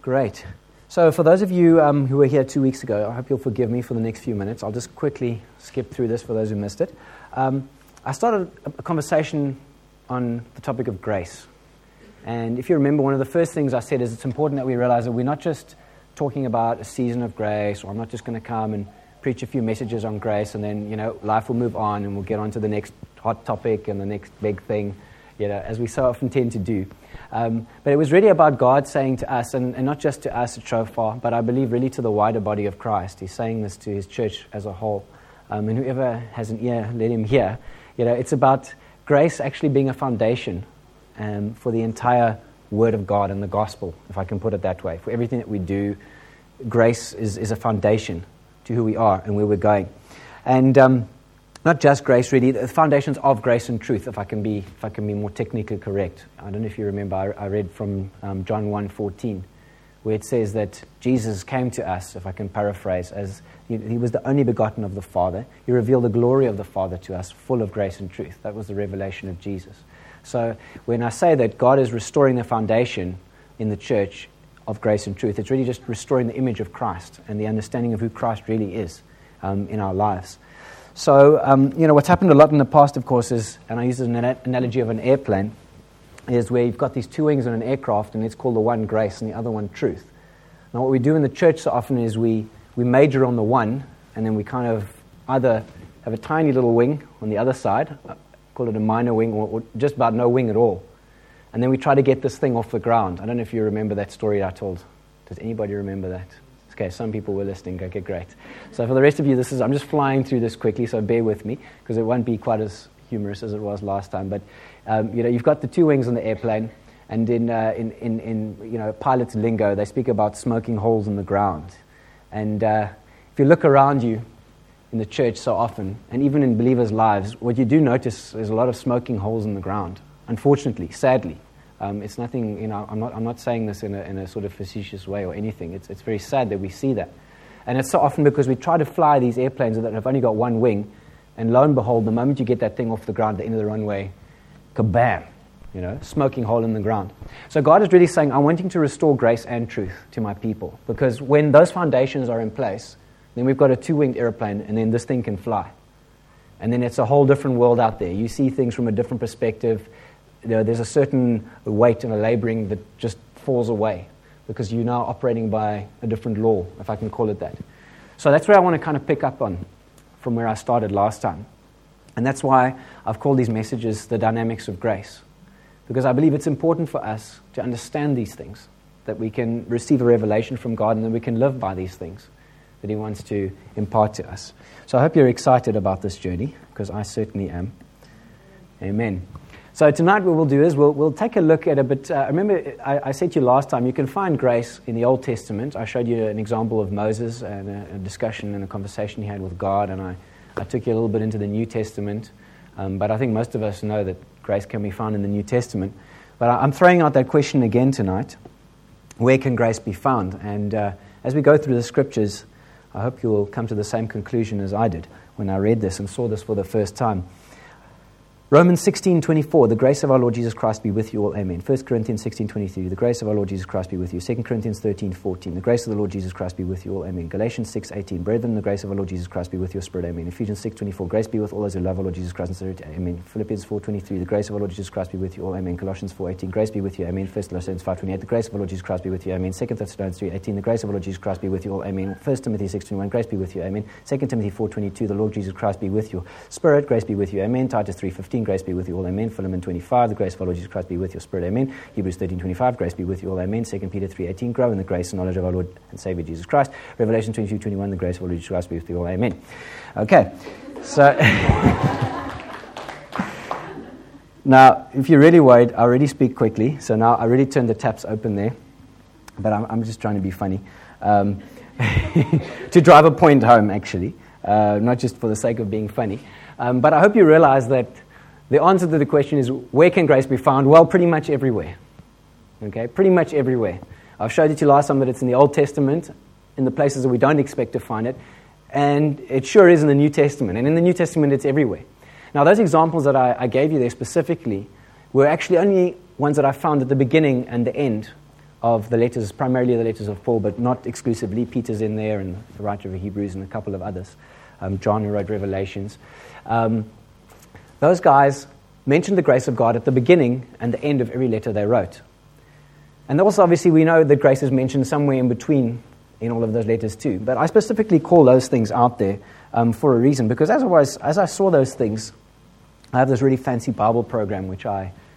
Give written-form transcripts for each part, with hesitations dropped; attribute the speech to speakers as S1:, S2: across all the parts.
S1: Great. So for those of you who were here 2 weeks ago, I hope you'll forgive me for the next few minutes. I'll just quickly skip through this for those who missed it. I started a conversation on the topic of grace. And if you remember, one of the first things I said is it's important that we realize that we're not just talking about a season of grace, or I'm not just going to come and preach a few messages on grace and then, life will move on and we'll get on to the next hot topic and the next big thing, as we so often tend to do. But it was really about God saying to us, and not just to us at Shofar, but I believe really to the wider body of Christ. He's saying this to his church as a whole. And whoever has an ear, let him hear. It's about grace actually being a foundation for the entire Word of God and the gospel, if I can put it that way. For everything that we do, grace is a foundation to who we are and where we're going. And not just grace, really, the foundations of grace and truth, if I can be more technically correct. I don't know if you remember, I read from John 1:14, where it says that Jesus came to us, if I can paraphrase, as he was the only begotten of the Father. He revealed the glory of the Father to us, full of grace and truth. That was the revelation of Jesus. So when I say that God is restoring the foundation in the church of grace and truth, it's really just restoring the image of Christ and the understanding of who Christ really is in our lives. So, what's happened a lot in the past, of course, is, and I use an analogy of an airplane, is where you've got these two wings on an aircraft, and it's called the one grace and the other one truth. Now, what we do in the church so often is we major on the one, and then we kind of either have a tiny little wing on the other side, call it a minor wing, or just about no wing at all. And then we try to get this thing off the ground. I don't know if you remember that story I told. Does anybody remember that? Okay, some people were listening. Okay, great. So for the rest of you, I'm just flying through this quickly, so bear with me, because it won't be quite as humorous as it was last time. But you've got the two wings on the airplane, and in pilot's lingo, they speak about smoking holes in the ground. And if you look around you in the church so often, and even in believers' lives, what you do notice is a lot of smoking holes in the ground. Unfortunately, sadly. It's nothing, I'm not saying this in a sort of facetious way or anything. It's very sad that we see that. And it's so often because we try to fly these airplanes that have only got one wing, and lo and behold, the moment you get that thing off the ground at the end of the runway, kabam, smoking hole in the ground. So God is really saying, I'm wanting to restore grace and truth to my people, because when those foundations are in place, then we've got a two-winged airplane, and then this thing can fly. And then it's a whole different world out there. You see things from a different perspective. There's a certain weight and a laboring that just falls away because you're now operating by a different law, if I can call it that. So that's where I want to kind of pick up on from where I started last time. And that's why I've called these messages the dynamics of grace, because I believe it's important for us to understand these things, that we can receive a revelation from God and that we can live by these things that He wants to impart to us. So I hope you're excited about this journey, because I certainly am. Amen. So tonight what we'll do is we'll take a look at a bit. Remember, I said to you last time, you can find grace in the Old Testament. I showed you an example of Moses and a discussion and a conversation he had with God, and I took you a little bit into the New Testament. But I think most of us know that grace can be found in the New Testament. But I'm throwing out that question again tonight. Where can grace be found? And as we go through the Scriptures, I hope you'll come to the same conclusion as I did when I read this and saw this for the first time. Romans 16:24, the grace of our Lord Jesus Christ be with you all, amen. 1 Corinthians 16:23, the grace of our Lord Jesus Christ be with you. 2 Corinthians 13:14, the grace of the Lord Jesus Christ be with you all, amen. Galatians 6:18, brethren, the grace of our Lord Jesus Christ be with your spirit, amen. Ephesians 6:24, grace be with all those who love our Lord Jesus Christ and sincerity, amen. Philippians 4:23, the grace of our Lord Jesus Christ be with you all, amen. Colossians 4:18, grace be with you, amen. 1 Thessalonians 5:28, the grace of our Lord Jesus Christ be with you, amen. 2 Thessalonians 3:18, the grace of our Lord Jesus Christ be with you all, amen. 1 Timothy 6:21, grace be with you, amen. 2 Timothy 4:22, the Lord Jesus Christ be with your spirit, grace be with you, amen. Titus 3:15, grace be with you all, amen. Philemon 25, the grace of our Lord Jesus Christ be with your spirit, amen. Hebrews 13:25, grace be with you all, amen. 2 Peter 3:18, grow in the grace and knowledge of our Lord and Savior Jesus Christ. Revelation 22:21, the grace of our Lord Jesus Christ be with you all, amen. Okay, so now, if you're really worried, I already speak quickly, so now I already turned the taps open there, but I'm just trying to be funny. To drive a point home, actually, not just for the sake of being funny. But I hope you realize that the answer to the question is, where can grace be found? Well, pretty much everywhere. Okay, pretty much everywhere. I've showed it to you last time that it's in the Old Testament, in the places that we don't expect to find it, and it sure is in the New Testament. And in the New Testament, it's everywhere. Now, those examples that I gave you there specifically were actually only ones that I found at the beginning and the end of the letters, primarily the letters of Paul, but not exclusively. Peter's in there, and the writer of Hebrews, and a couple of others. John, who wrote Revelations. Those guys mentioned the grace of God at the beginning and the end of every letter they wrote. And also, obviously, we know that grace is mentioned somewhere in between in all of those letters too. But I specifically call those things out there for a reason, because as I saw those things, I have this really fancy Bible program, which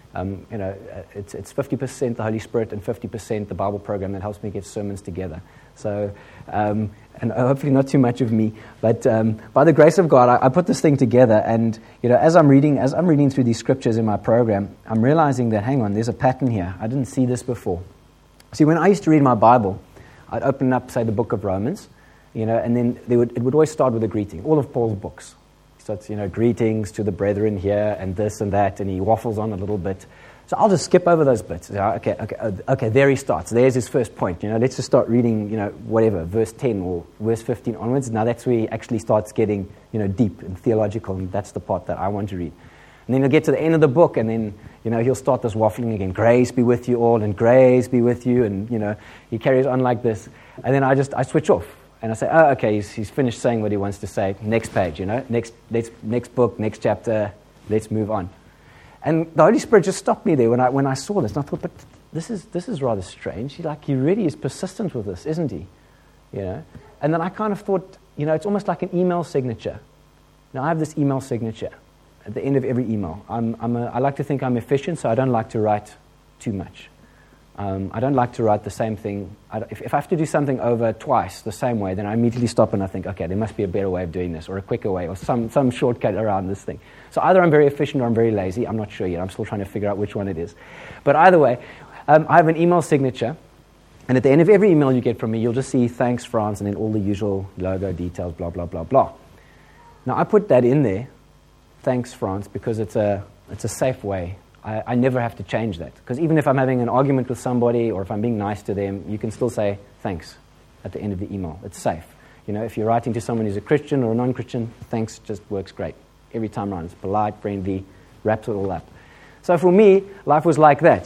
S1: it's 50% the Holy Spirit and 50% the Bible program that helps me get sermons together. So, and hopefully not too much of me, but by the grace of God, I put this thing together, and as I'm reading through these scriptures in my program, I'm realizing that, hang on, there's a pattern here. I didn't see this before. See, when I used to read my Bible, I'd open up, say, the book of Romans, and then it would always start with a greeting. All of Paul's books. He starts, greetings to the brethren here, and this and that, and he waffles on a little bit. So I'll just skip over those bits. Okay, there he starts. There's his first point. Let's just start reading, whatever, verse 10 or verse 15 onwards. Now that's where he actually starts getting, deep and theological, and that's the part that I want to read. And then he'll get to the end of the book, and then, he'll start this waffling again. Grace be with you all, and grace be with you, and, he carries on like this. And then I switch off, and I say, oh, okay, he's finished saying what he wants to say. Next page, next book, next chapter, let's move on. And the Holy Spirit just stopped me there when I saw this, and I thought, but this is rather strange. He really is persistent with this, isn't he? And then I kind of thought, it's almost like an email signature. Now I have this email signature at the end of every email. I like to think I'm efficient, so I don't like to write too much. I don't like to write the same thing. If I have to do something over twice the same way, then I immediately stop and I think, okay, there must be a better way of doing this, or a quicker way, or some shortcut around this thing. So either I'm very efficient or I'm very lazy. I'm not sure yet. I'm still trying to figure out which one it is. But either way, I have an email signature, and at the end of every email you get from me, you'll just see thanks, France, and then all the usual logo details, blah, blah, blah, blah. Now, I put that in there, thanks, France, because it's a safe way. I never have to change that. Because even if I'm having an argument with somebody or if I'm being nice to them, you can still say thanks at the end of the email. It's safe. If you're writing to someone who's a Christian or a non-Christian, thanks just works great. Every time around. It's polite, friendly, wraps it all up. So for me, life was like that,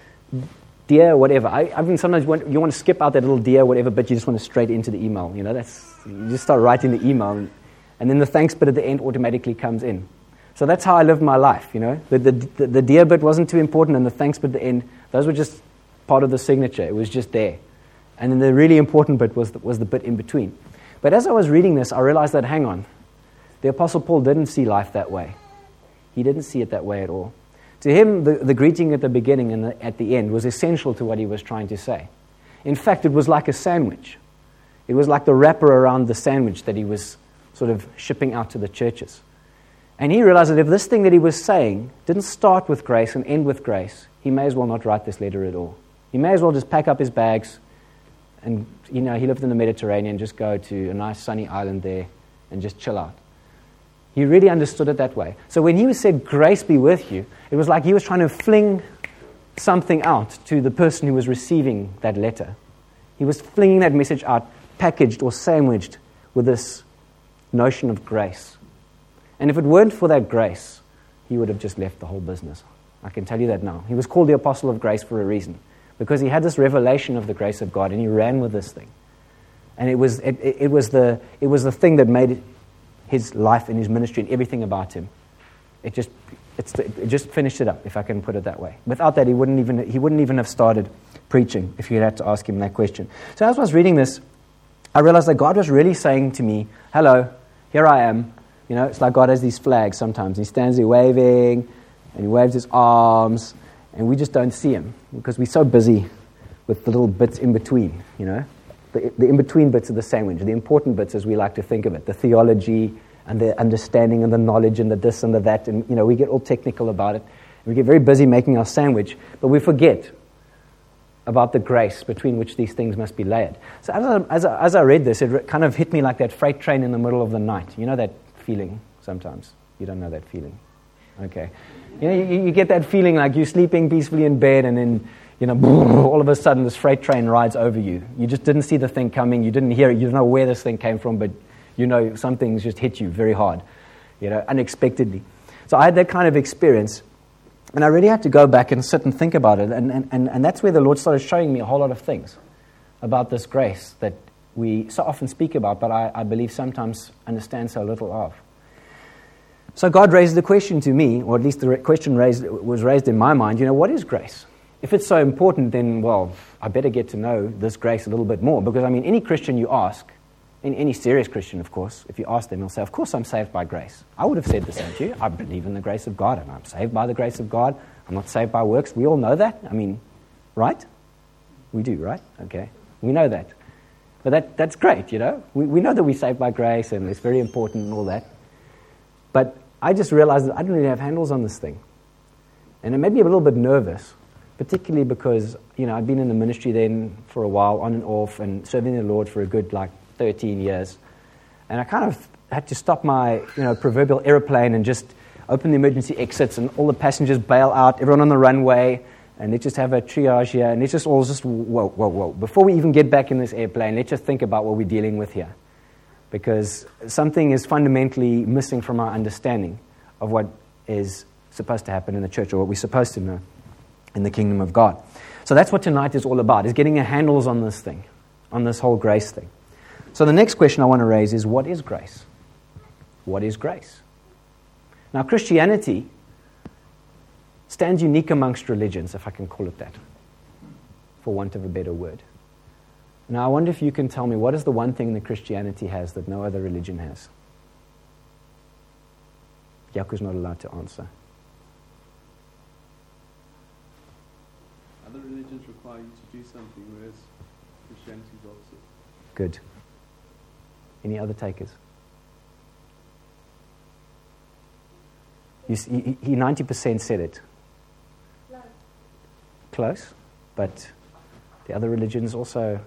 S1: Dear, whatever. I mean, sometimes you want to skip out that little dear, whatever, but you just want to straight into the email. You just start writing the email, and then the thanks bit at the end automatically comes in. So that's how I lived my life, The dear bit wasn't too important, and the thanks bit at the end, those were just part of the signature. It was just there. And then the really important bit was the bit in between. But as I was reading this, I realized that, hang on, the Apostle Paul didn't see life that way. He didn't see it that way at all. To him, the greeting at the beginning and at the end was essential to what he was trying to say. In fact, it was like a sandwich. It was like the wrapper around the sandwich that he was sort of shipping out to the churches. And he realized that if this thing that he was saying didn't start with grace and end with grace, he may as well not write this letter at all. He may as well just pack up his bags and, he lived in the Mediterranean, just go to a nice sunny island there and just chill out. He really understood it that way. So when he said, grace be with you, it was like he was trying to fling something out to the person who was receiving that letter. He was flinging that message out, packaged or sandwiched with this notion of grace. And if it weren't for that grace, he would have just left the whole business. I can tell you that now. He was called the Apostle of Grace for a reason, because he had this revelation of the grace of God, and he ran with this thing. And it was the thing that made his life and his ministry and everything about him. It just finished it up, if I can put it that way. Without that, he wouldn't even have started preaching if you had to ask him that question. So as I was reading this, I realized that God was really saying to me, hello, here I am. It's like God has these flags sometimes. He stands there waving, and he waves his arms, and we just don't see him because we're so busy with the little bits in between, The in-between bits of the sandwich, the important bits as we like to think of it, the theology and the understanding and the knowledge and the this and the that, and, we get all technical about it. We get very busy making our sandwich, but we forget about the grace between which these things must be layered. So as I read this, it kind of hit me like that freight train in the middle of the night. You know that feeling sometimes? You don't know that feeling. Okay. You get that feeling like you're sleeping peacefully in bed and then, all of a sudden this freight train rides over you. You just didn't see the thing coming. You didn't hear it. You don't know where this thing came from, but some things just hit you very hard, unexpectedly. So I had that kind of experience. And I really had to go back and sit and think about it. And that's where the Lord started showing me a whole lot of things about this grace that we so often speak about, but I believe sometimes understand so little of. So God raised the question to me, or at least the question was raised in my mind, what is grace? If it's so important, then, well, I better get to know this grace a little bit more. Because, any Christian you ask, any serious Christian, of course, if you ask them, they'll say, of course I'm saved by grace. I would have said the same to you. I believe in the grace of God, and I'm saved by the grace of God. I'm not saved by works. We all know that. Right? We do, right? Okay. We know that. But that's great, We know that we're saved by grace, and it's very important and all that. But I just realized that I didn't really have handles on this thing. And it made me a little bit nervous, particularly because, I'd been in the ministry then for a while, on and off, and serving the Lord for a good, 13 years. And I kind of had to stop my, proverbial airplane and just open the emergency exits, and all the passengers bail out, everyone on the runway, and let's just have a triage here, and let's just all whoa. Before we even get back in this airplane, let's just think about what we're dealing with here. Because something is fundamentally missing from our understanding of what is supposed to happen in the church, or what we're supposed to know in the kingdom of God. So that's what tonight is all about, is getting our handles on this thing, on this whole grace thing. So the next question I want to raise is, what is grace? What is grace? Now, Christianity stands unique amongst religions, if I can call it that, for want of a better word. Now, I wonder if you can tell me, what is the one thing that Christianity has that no other religion has? Yaku's not allowed to answer.
S2: Other religions require you to do something, whereas Christianity is opposite.
S1: Good. Any other takers? He 90% said it. Close, but the other religions also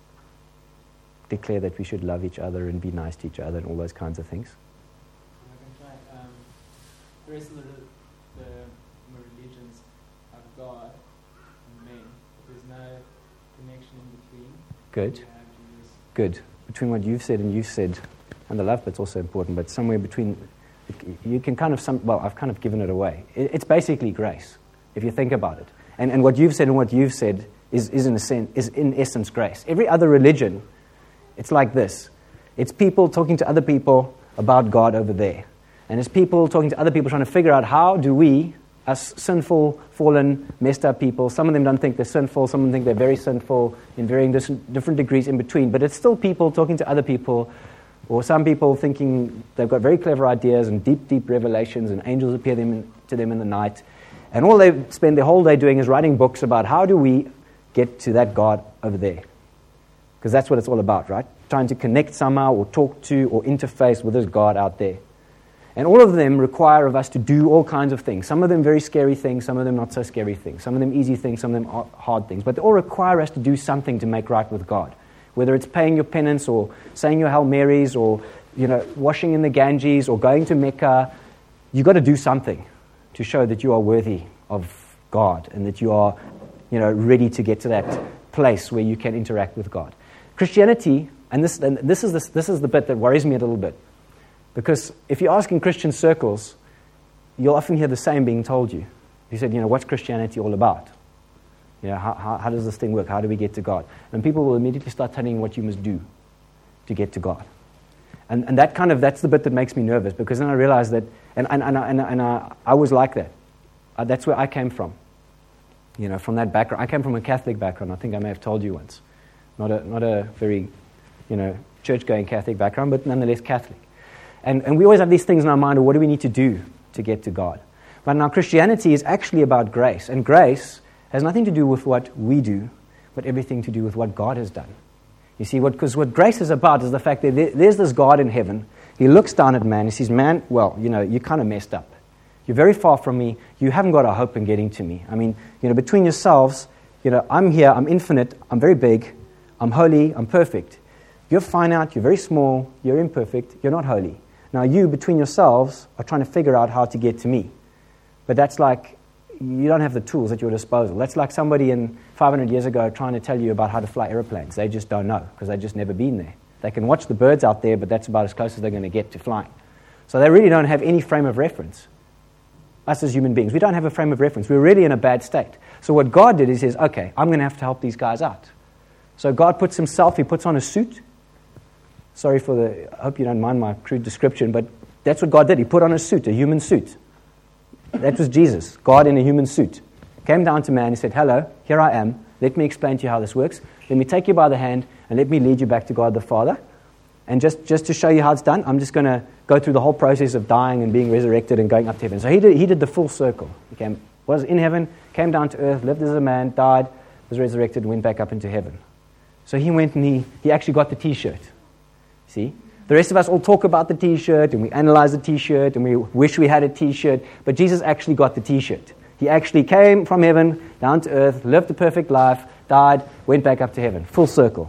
S1: declare that we should love each other and be nice to each other and all those kinds of things.
S3: I can try. The rest of the religions have God and men. There's no connection in between.
S1: Good. Good. Between what you've said and you've said, and the love bit's also important, but somewhere between, you can kind of, I've kind of given it away. It's basically grace, if you think about it. And what you've said and what you've said is in essence grace. Every other religion, it's like this. It's people talking to other people about God over there. And it's people talking to other people trying to figure out, how do we, as sinful, fallen, messed up people, some of them don't think they're sinful, some of them think they're very sinful in varying different degrees in between, but it's still people talking to other people, or some people thinking they've got very clever ideas and deep, deep revelations, and angels appear to them in the night. And all they spend their whole day doing is writing books about how do we get to that God over there. Because that's what it's all about, right? Trying to connect somehow, or talk to, or interface with this God out there. And all of them require of us to do all kinds of things. Some of them very scary things, some of them not so scary things. Some of them easy things, some of them hard things. But they all require us to do something to make right with God. Whether it's paying your penance, or saying your Hail Marys, or washing in the Ganges, or going to Mecca, you've got to do something to show that you are worthy of God and that you are, ready to get to that place where you can interact with God. Christianity, and this is the bit that worries me a little bit, because if you ask in Christian circles, you'll often hear the same being told you. You said, what's Christianity all about? How does this thing work? How do we get to God? And people will immediately start telling you what you must do to get to God. And that's the bit that makes me nervous, because then I realize that, and I was like that. That's where I came from. From that background. I came from a Catholic background. I think I may have told you once. Not a very, church-going Catholic background, but nonetheless Catholic. And we always have these things in our mind of what do we need to do to get to God. But now Christianity is actually about grace. And grace has nothing to do with what we do, but everything to do with what God has done. You see, because what grace is about is the fact that there's this God in heaven. He looks down at man. He says, man, well, you kind of messed up. You're very far from me. You haven't got a hope in getting to me. Between yourselves, I'm here, I'm infinite, I'm very big, I'm holy, I'm perfect. You're finite, you're very small, you're imperfect, you're not holy. Now you, between yourselves, are trying to figure out how to get to me. But that's like, you don't have the tools at your disposal. That's like somebody 500 years ago trying to tell you about how to fly airplanes. They just don't know, because they've just never been there. They can watch the birds out there, but that's about as close as they're going to get to flying. So they really don't have any frame of reference. us as human beings. We don't have a frame of reference. We're really in a bad state. So what God did is he says, okay, I'm going to have to help these guys out. So God puts himself, he puts on a suit. Sorry I hope you don't mind my crude description, but that's what God did. He put on a suit, a human suit. That was Jesus, God in a human suit. Came down to man, he said, hello, here I am. Let me explain to you how this works. Let me take you by the hand and let me lead you back to God the Father. And just to show you how it's done, I'm just going to go through the whole process of dying and being resurrected and going up to heaven. So he did the full circle. He was in heaven, came down to earth, lived as a man, died, was resurrected, and went back up into heaven. So he went and he actually got the T-shirt. See? The rest of us all talk about the T-shirt, and we analyze the T-shirt, and we wish we had a T-shirt, but Jesus actually got the T-shirt. He actually came from heaven, down to earth, lived a perfect life, died, went back up to heaven. Full circle.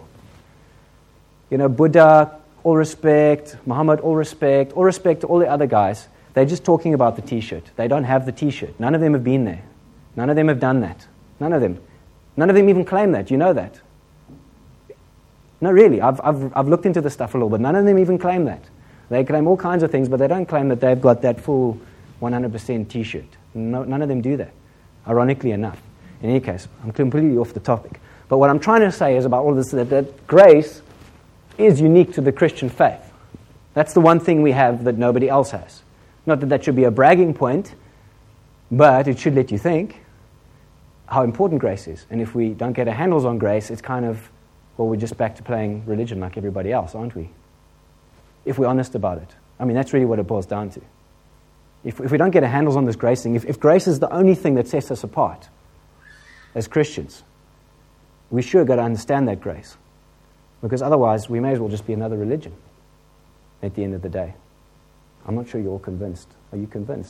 S1: Buddha, all respect. Muhammad, all respect to all the other guys. They're just talking about the T-shirt. They don't have the T-shirt. None of them have been there. None of them have done that. None of them. None of them even claim that. You know that. No, really. I've looked into this stuff a little bit. None of them even claim that. They claim all kinds of things, but they don't claim that they've got that full 100% T-shirt. No, none of them do that, ironically enough. In any case, I'm completely off the topic. But what I'm trying to say is about all this, that grace is unique to the Christian faith. That's the one thing we have that nobody else has. Not that should be a bragging point, but it should let you think how important grace is. And if we don't get our handles on grace, it's kind of, well, we're just back to playing religion like everybody else, aren't we? If we're honest about it. I mean, that's really what it boils down to. If we don't get our handles on this grace thing, if grace is the only thing that sets us apart as Christians, we sure got to understand that grace. Because otherwise, we may as well just be another religion at the end of the day. I'm not sure you're all convinced. Are you convinced?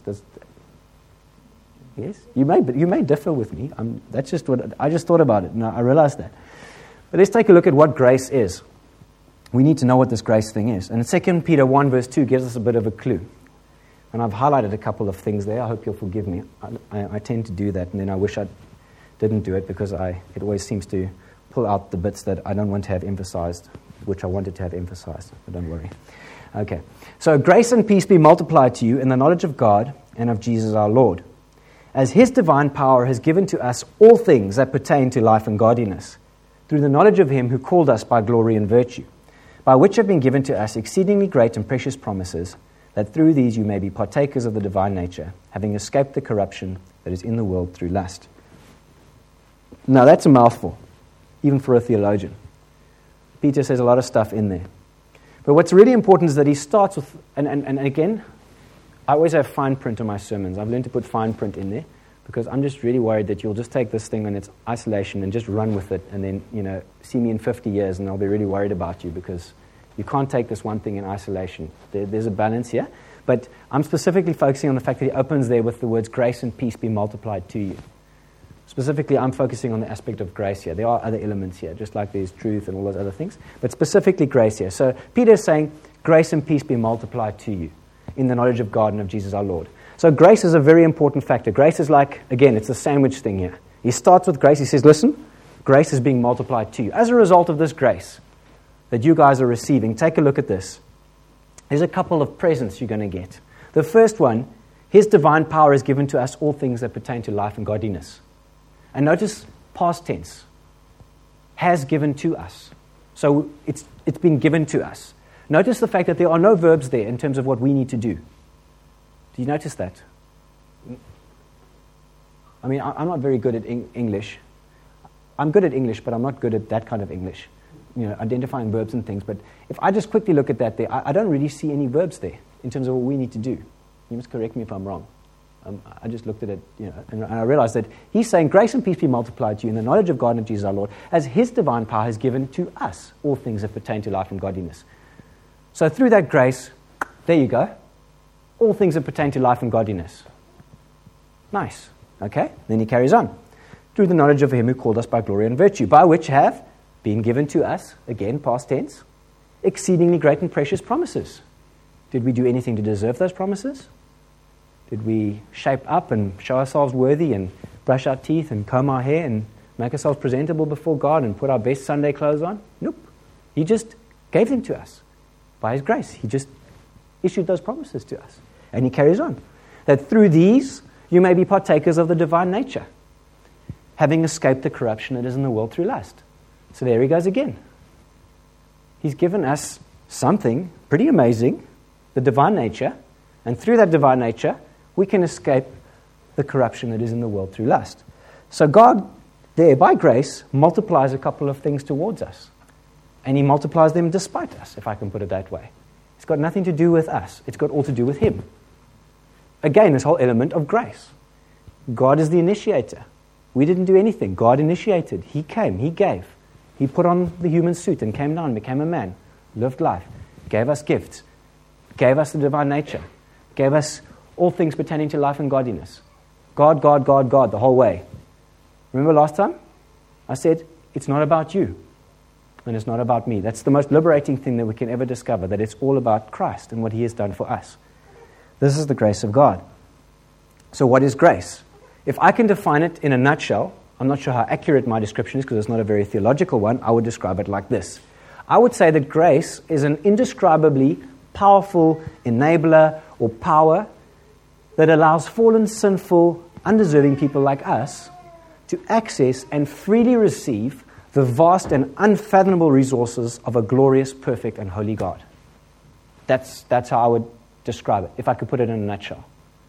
S1: Yes? You may differ with me. That's just what I just thought about it, and I realized that. But let's take a look at what grace is. We need to know what this grace thing is. And 2 Peter 1 verse 2 gives us a bit of a clue. And I've highlighted a couple of things there. I hope you'll forgive me. I tend to do that, and then I wish I didn't do it because it always seems to pull out the bits that I don't want to have emphasized, which I wanted to have emphasized, but don't worry. Okay, so grace and peace be multiplied to you in the knowledge of God and of Jesus our Lord, as his divine power has given to us all things that pertain to life and godliness, through the knowledge of him who called us by glory and virtue, by which have been given to us exceedingly great and precious promises, that through these you may be partakers of the divine nature, having escaped the corruption that is in the world through lust. Now that's a mouthful, even for a theologian. Peter says a lot of stuff in there. But what's really important is that he starts with, and again, I always have fine print on my sermons. I've learned to put fine print in there because I'm just really worried that you'll just take this thing in its isolation and just run with it and then, see me in 50 years and I'll be really worried about you because you can't take this one thing in isolation. There's a balance here. But I'm specifically focusing on the fact that he opens there with the words grace and peace be multiplied to you. Specifically, I'm focusing on the aspect of grace here. There are other elements here, just like there's truth and all those other things. But specifically grace here. So Peter is saying, grace and peace be multiplied to you in the knowledge of God and of Jesus our Lord. So grace is a very important factor. Grace is like, again, it's a sandwich thing here. He starts with grace. He says, listen, grace is being multiplied to you. As a result of this grace that you guys are receiving, take a look at this. There's a couple of presents you're going to get. The first one, his divine power has given to us all things that pertain to life and godliness. And notice past tense, has given to us. So it's been given to us. Notice the fact that there are no verbs there in terms of what we need to do. Do you notice that? I mean, I'm not very good at English. I'm good at English, but I'm not good at that kind of English. Identifying verbs and things. But if I just quickly look at that there, I don't really see any verbs there in terms of what we need to do. You must correct me if I'm wrong. I just looked at it, and I realized that he's saying, grace and peace be multiplied to you in the knowledge of God and of Jesus our Lord, as his divine power has given to us all things that pertain to life and godliness. So through that grace, there you go, all things that pertain to life and godliness. Nice. Okay? Then he carries on. Through the knowledge of him who called us by glory and virtue, by which have been given to us, again, past tense, exceedingly great and precious promises. Did we do anything to deserve those promises? Did we shape up and show ourselves worthy and brush our teeth and comb our hair and make ourselves presentable before God and put our best Sunday clothes on? Nope. He just gave them to us by his grace. He just issued those promises to us. And he carries on. That through these you may be partakers of the divine nature, having escaped the corruption that is in the world through lust. So there he goes again. He's given us something pretty amazing, the divine nature, and through that divine nature, we can escape the corruption that is in the world through lust. So God, there, by grace, multiplies a couple of things towards us. And he multiplies them despite us, if I can put it that way. It's got nothing to do with us. It's got all to do with him. Again, this whole element of grace. God is the initiator. We didn't do anything. God initiated. He came. He gave. He put on the human suit and came down, became a man, lived life, gave us gifts, gave us the divine nature, gave us all things pertaining to life and godliness. God, God, God, God, the whole way. Remember last time? I said, it's not about you, and it's not about me. That's the most liberating thing that we can ever discover, that it's all about Christ and what he has done for us. This is the grace of God. So what is grace? If I can define it in a nutshell, I'm not sure how accurate my description is because it's not a very theological one, I would describe it like this. I would say that grace is an indescribably powerful enabler or power that allows fallen, sinful, undeserving people like us to access and freely receive the vast and unfathomable resources of a glorious, perfect, and holy God. That's how I would describe it, if I could put it in a nutshell.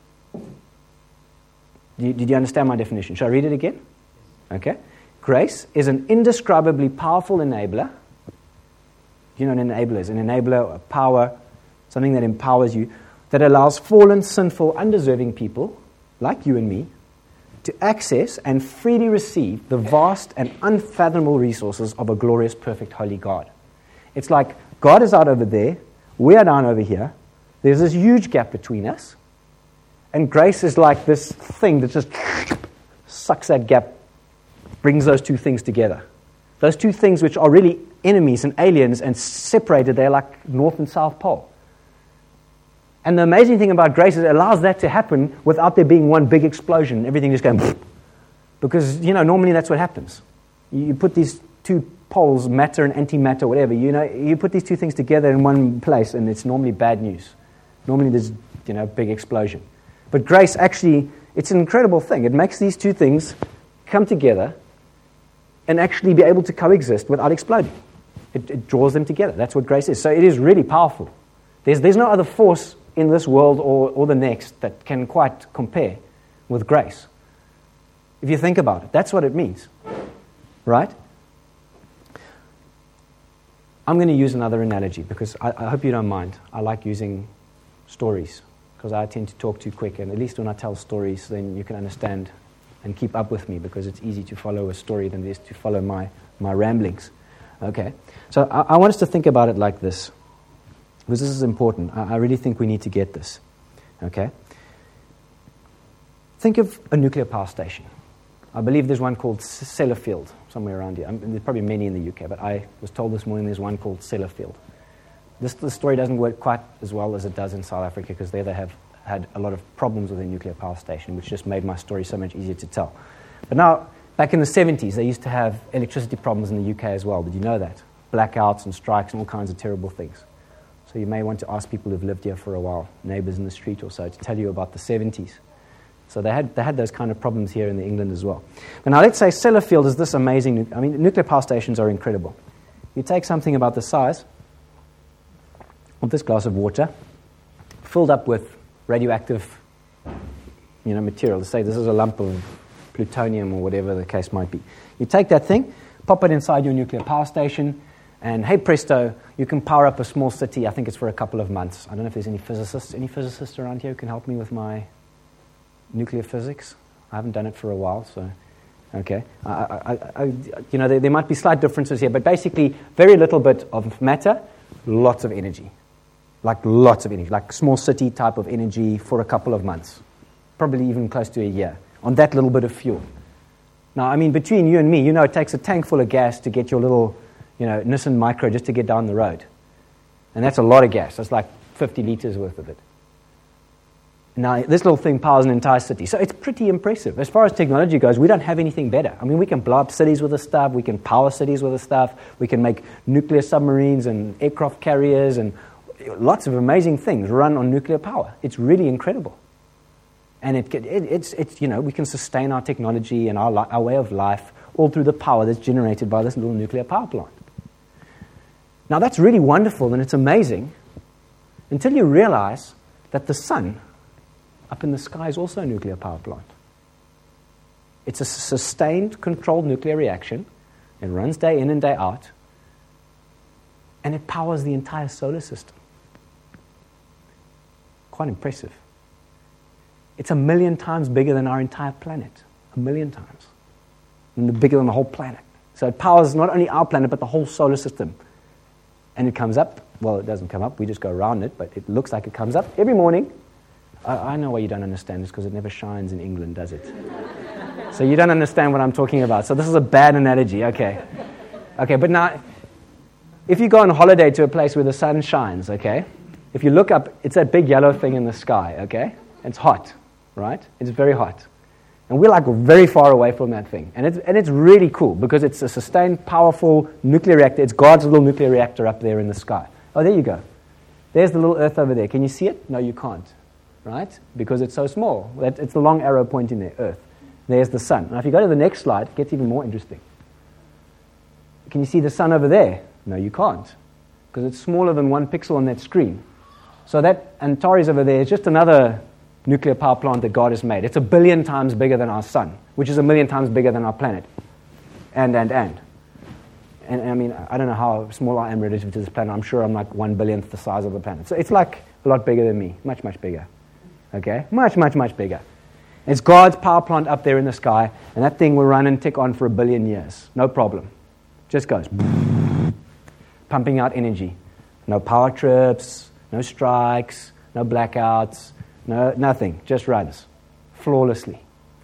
S1: Did you understand my definition? Shall I read it again? Okay. Grace is an indescribably powerful enabler. You know what an enabler is? An enabler, a power, something that empowers you, that allows fallen, sinful, undeserving people, like you and me, to access and freely receive the vast and unfathomable resources of a glorious, perfect, holy God. It's like God is out over there, we are down over here, there's this huge gap between us, and grace is like this thing that just sucks that gap, brings those two things together. Those two things which are really enemies and aliens and separated, they're like North and South Pole. And the amazing thing about grace is it allows that to happen without there being one big explosion, everything just going because, normally that's what happens. You put these two poles, matter and antimatter, whatever, you put these two things together in one place and it's normally bad news. Normally there's, big explosion. But grace actually, it's an incredible thing. It makes these two things come together and actually be able to coexist without exploding. It draws them together. That's what grace is. So it is really powerful. There's no other force in this world or the next that can quite compare with grace. If you think about it, that's what it means. Right? I'm going to use another analogy because I hope you don't mind. I like using stories because I tend to talk too quick, and at least when I tell stories, then you can understand and keep up with me because it's easy to follow a story than it is to follow my ramblings. Okay? So I want us to think about it like this, because this is important. I really think we need to get this. Okay? Think of a nuclear power station. I believe there's one called Sellafield somewhere around here. There's probably many in the UK, but I was told this morning there's one called Sellafield. The story doesn't work quite as well as it does in South Africa because there they have had a lot of problems with their nuclear power station, which just made my story so much easier to tell. But now, back in the 70s, they used to have electricity problems in the UK as well. Did you know that? Blackouts and strikes and all kinds of terrible things. So you may want to ask people who've lived here for a while, neighbors in the street or so, to tell you about the 70s. So they had those kind of problems here in England as well. But now let's say Sellafield is this amazing. Nuclear power stations are incredible. You take something about the size of this glass of water, filled up with radioactive, material. Let's say this is a lump of plutonium or whatever the case might be. You take that thing, pop it inside your nuclear power station, and hey presto, you can power up a small city. I think it's for a couple of months. I don't know if there's any physicists around here who can help me with my nuclear physics. I haven't done it for a while, so okay. There might be slight differences here, but basically very little bit of matter, lots of energy. Like small city type of energy for a couple of months, probably even close to a year, on that little bit of fuel. Now, between you and me, it takes a tank full of gas to get your little, Nissan Micro just to get down the road. And that's a lot of gas. That's like 50 liters worth of it. Now, this little thing powers an entire city. So it's pretty impressive. As far as technology goes, we don't have anything better. We can blow up cities with this stuff. We can power cities with this stuff. We can make nuclear submarines and aircraft carriers and lots of amazing things run on nuclear power. It's really incredible. And it's we can sustain our technology and our way of life all through the power that's generated by this little nuclear power plant. Now that's really wonderful and it's amazing until you realize that the sun up in the sky is also a nuclear power plant. It's a sustained, controlled nuclear reaction. It runs day in and day out. And it powers the entire solar system. Quite impressive. It's 1,000,000 times bigger than our entire planet. 1,000,000 times. And bigger than the whole planet. So it powers not only our planet, but the whole solar system. And it comes up. Well, it doesn't come up. We just go around it. But it looks like it comes up every morning. I know why you don't understand this, because it never shines in England, does it? So you don't understand what I'm talking about. So this is a bad analogy. Okay. Okay, but now, if you go on holiday to a place where the sun shines, okay, if you look up, it's that big yellow thing in the sky, okay? It's hot, right? It's very hot. And we're like very far away from that thing. And it's really cool because it's a sustained, powerful nuclear reactor. It's God's little nuclear reactor up there in the sky. Oh, there you go. There's the little Earth over there. Can you see it? No, you can't, right? Because it's so small. It's the long arrow pointing there, Earth. There's the sun. Now, if you go to the next slide, it gets even more interesting. Can you see the sun over there? No, you can't, because it's smaller than 1 pixel on that screen. So that Antares over there is just another nuclear power plant that God has made. It's 1,000,000,000 times bigger than our sun, which is 1,000,000 times bigger than our planet. And I mean, I don't know how small I am relative to this planet. I'm sure I'm like 1/1000th the size of the planet. So it's like a lot bigger than me. Much, much bigger. Okay? Much, much, much bigger. It's God's power plant up there in the sky, and that thing will run and tick on for 1,000,000,000 years. No problem. Just goes. Pumping out energy. No power trips, no strikes, no blackouts, no nothing. Just runs flawlessly.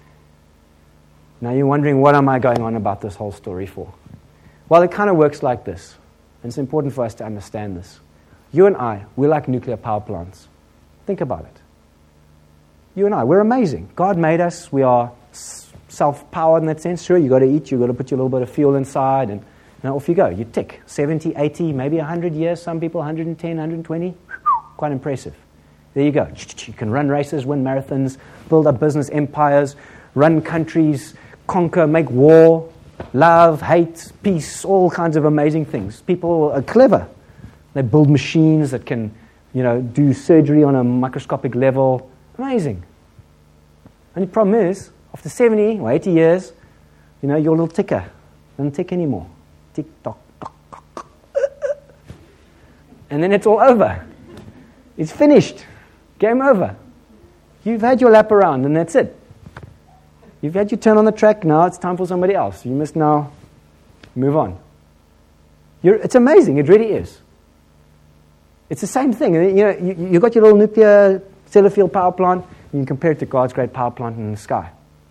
S1: Now you're wondering, what am I going on about this whole story for? Well, it kind of works like this. And it's important for us to understand this. You and I, we're like nuclear power plants. Think about it. You and I, we're amazing. God made us. We are self-powered in that sense. Sure, you've got to eat. You've got to put your little bit of fuel inside, and off you go. You tick. 70, 80, maybe 100 years. Some people 110, 120. Quite impressive. There you go. You can run races, win marathons, build up business empires, run countries, conquer, make war, love, hate, peace, all kinds of amazing things. People are clever. They build machines that can, do surgery on a microscopic level. Amazing. Only problem is, after 70 or 80 years, your little ticker doesn't tick anymore. Tick, tock, tock, tock. And then it's all over. It's finished. Game over. You've had your lap around, and that's it. You've had your turn on the track. Now it's time for somebody else. You must now move on. It's amazing. It really is. It's the same thing. You got your little nuclear Sellafield power plant, and you compare it to God's great power plant in the sky.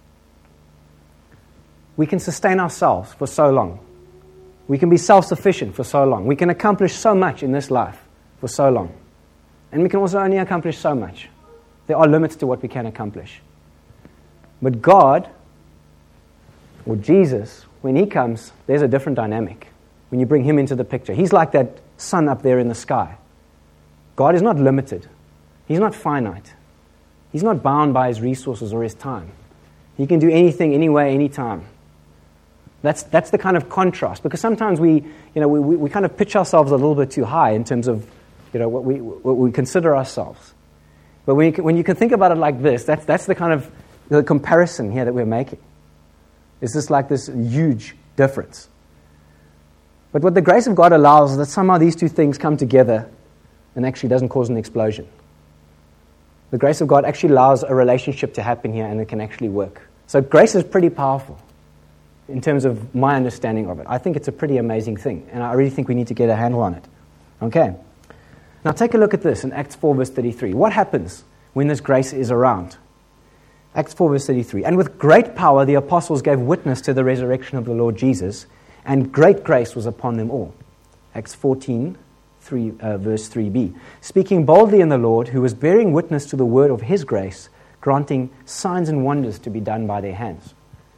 S1: We can sustain ourselves for so long. We can be self-sufficient for so long. We can accomplish so much in this life for so long. And we can also only accomplish so much. There are limits to what we can accomplish. But God, or Jesus, when He comes, there's a different dynamic. When you bring Him into the picture, He's like that sun up there in the sky. God is not limited. He's not finite. He's not bound by His resources or His time. He can do anything, anyway, anytime. That's the kind of contrast. Because sometimes we kind of pitch ourselves a little bit too high in terms of what we consider ourselves. But when you can think about it like this, that's the kind of the comparison here that we're making. It's just like this huge difference. But what the grace of God allows is that somehow these two things come together and actually doesn't cause an explosion. The grace of God actually allows a relationship to happen here, and it can actually work. So grace is pretty powerful in terms of my understanding of it. I think it's a pretty amazing thing, and I really think we need to get a handle on it. Okay. Now take a look at this in Acts 4, verse 33. What happens when this grace is around? Acts 4, verse 33. And with great power the apostles gave witness to the resurrection of the Lord Jesus, and great grace was upon them all. Acts 14, verse 3b. Speaking boldly in the Lord, who was bearing witness to the word of His grace, granting signs and wonders to be done by their hands.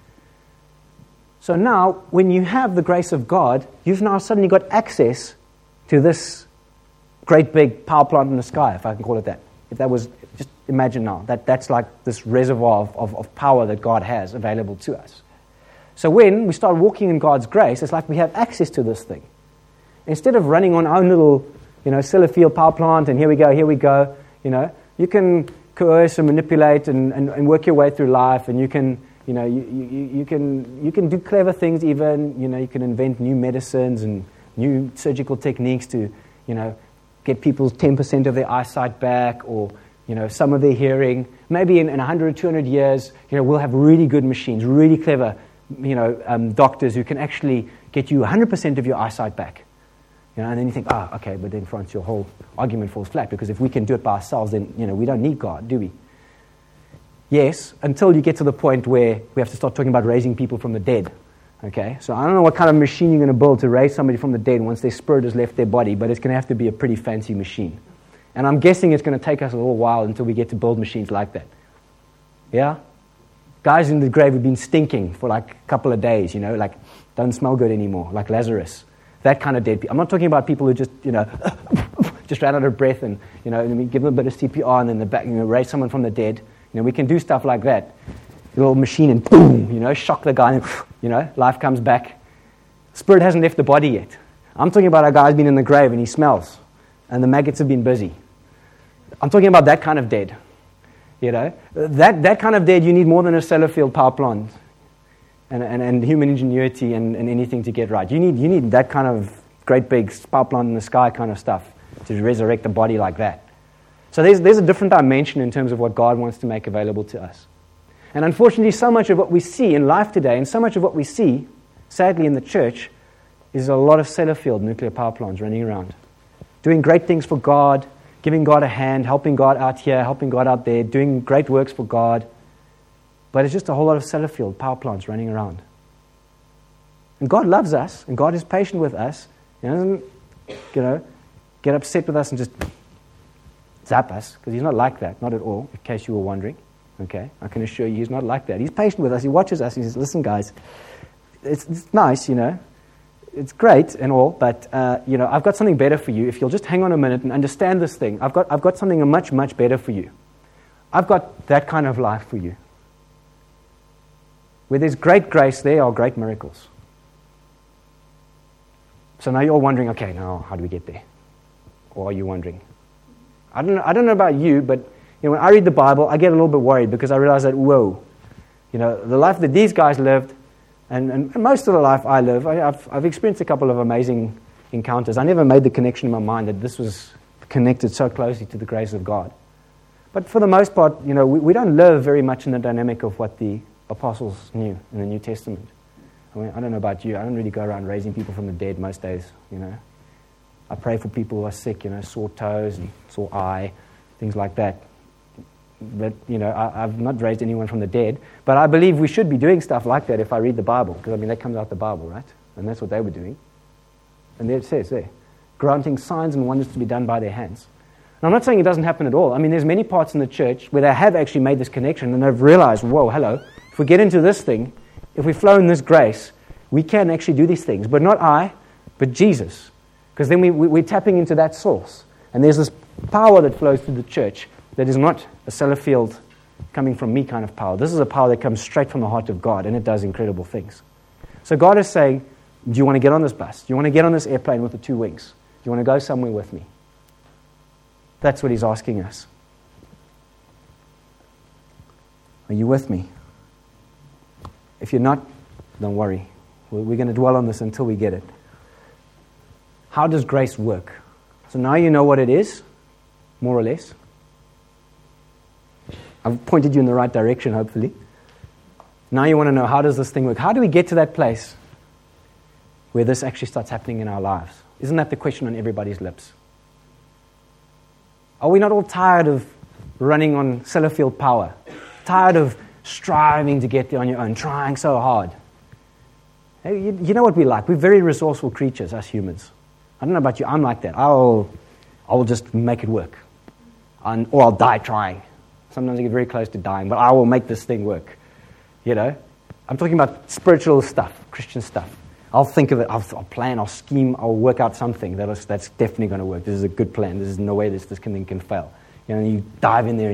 S1: So now, when you have the grace of God, you've now suddenly got access to this great big power plant in the sky, if I can call it that. If that was, just imagine now that that's like this reservoir of power that God has available to us. So when we start walking in God's grace, it's like we have access to this thing. Instead of running on our own little, Sellafield power plant, and here we go, you can coerce and manipulate and work your way through life, and you can, you can do clever things even, you can invent new medicines and new surgical techniques to, get people 10% of their eyesight back, or, some of their hearing. Maybe in 100 or 200 years, we'll have really good machines, really clever, doctors who can actually get you 100% of your eyesight back. And then you think, okay, but then, France, your whole argument falls flat, because if we can do it by ourselves, then, we don't need God, do we? Yes, until you get to the point where we have to start talking about raising people from the dead. Okay, so I don't know what kind of machine you're going to build to raise somebody from the dead once their spirit has left their body, but it's going to have to be a pretty fancy machine. And I'm guessing it's going to take us a little while until we get to build machines like that. Yeah? Guys in the grave have been stinking for like a couple of days, like don't smell good anymore, like Lazarus. That kind of dead people. I'm not talking about people who just, just ran out of breath and, and we give them a bit of CPR and then the back, raise someone from the dead. We can do stuff like that. A little machine and boom, shock the guy and, life comes back. Spirit hasn't left the body yet. I'm talking about a guy who's been in the grave and he smells and the maggots have been busy. I'm talking about that kind of dead. That kind of dead, you need more than a Sellafield power plant and human ingenuity and anything to get right. You need that kind of great big power plant in the sky kind of stuff to resurrect a body like that. So there's a different dimension in terms of what God wants to make available to us. And unfortunately, so much of what we see in life today, and so much of what we see, sadly, in the church, is a lot of Sellafield nuclear power plants running around, doing great things for God, giving God a hand, helping God out here, helping God out there, doing great works for God. But it's just a whole lot of Sellafield power plants running around. And God loves us, and God is patient with us. He doesn't, get upset with us and just zap us, because he's not like that, not at all, in case you were wondering. Okay, I can assure you he's not like that. He's patient with us. He watches us. He says, listen, guys, it's nice, it's great and all, but, I've got something better for you. If you'll just hang on a minute and understand this thing, I've got something much, much better for you. I've got that kind of life for you. Where there's great grace, there are great miracles. So now you're all wondering, okay, now how do we get there? Or are you wondering? I don't know about you, but when I read the Bible, I get a little bit worried because I realize that, whoa, the life that these guys lived, and most of the life I live, I've experienced a couple of amazing encounters. I never made the connection in my mind that this was connected so closely to the grace of God. But for the most part, we don't live very much in the dynamic of what the apostles knew in the New Testament. I don't know about you. I don't really go around raising people from the dead most days, I pray for people who are sick, sore toes and sore eye, things like that. But, I've not raised anyone from the dead. But I believe we should be doing stuff like that if I read the Bible. Because, that comes out the Bible, right? And that's what they were doing. And there it says there, granting signs and wonders to be done by their hands. And I'm not saying it doesn't happen at all. There's many parts in the church where they have actually made this connection and they've realized, whoa, hello, if we get into this thing, if we flow in this grace, we can actually do these things. But not I, but Jesus. Because then we're tapping into that source. And there's this power that flows through the church that is not a Sellafield coming from me kind of power. This is a power that comes straight from the heart of God, and it does incredible things. So God is saying, do you want to get on this bus? Do you want to get on this airplane with the 2 wings? Do you want to go somewhere with me? That's what he's asking us. Are you with me? If you're not, don't worry. We're going to dwell on this until we get it. How does grace work? So now you know what it is, more or less. I've pointed you in the right direction, hopefully. Now you want to know, how does this thing work? How do we get to that place where this actually starts happening in our lives? Isn't that the question on everybody's lips? Are we not all tired of running on Sellafield power? Tired of striving to get there on your own, trying so hard? You know what we like? We're very resourceful creatures, us humans. I don't know about you, I'm like that. I will just make it work. Or I'll die trying. Sometimes I get very close to dying, but I will make this thing work. I'm talking about spiritual stuff, Christian stuff. I'll think of it, I'll plan, I'll scheme, I'll work out something that's definitely going to work. This is a good plan. There's no way this thing can fail. You dive in there and you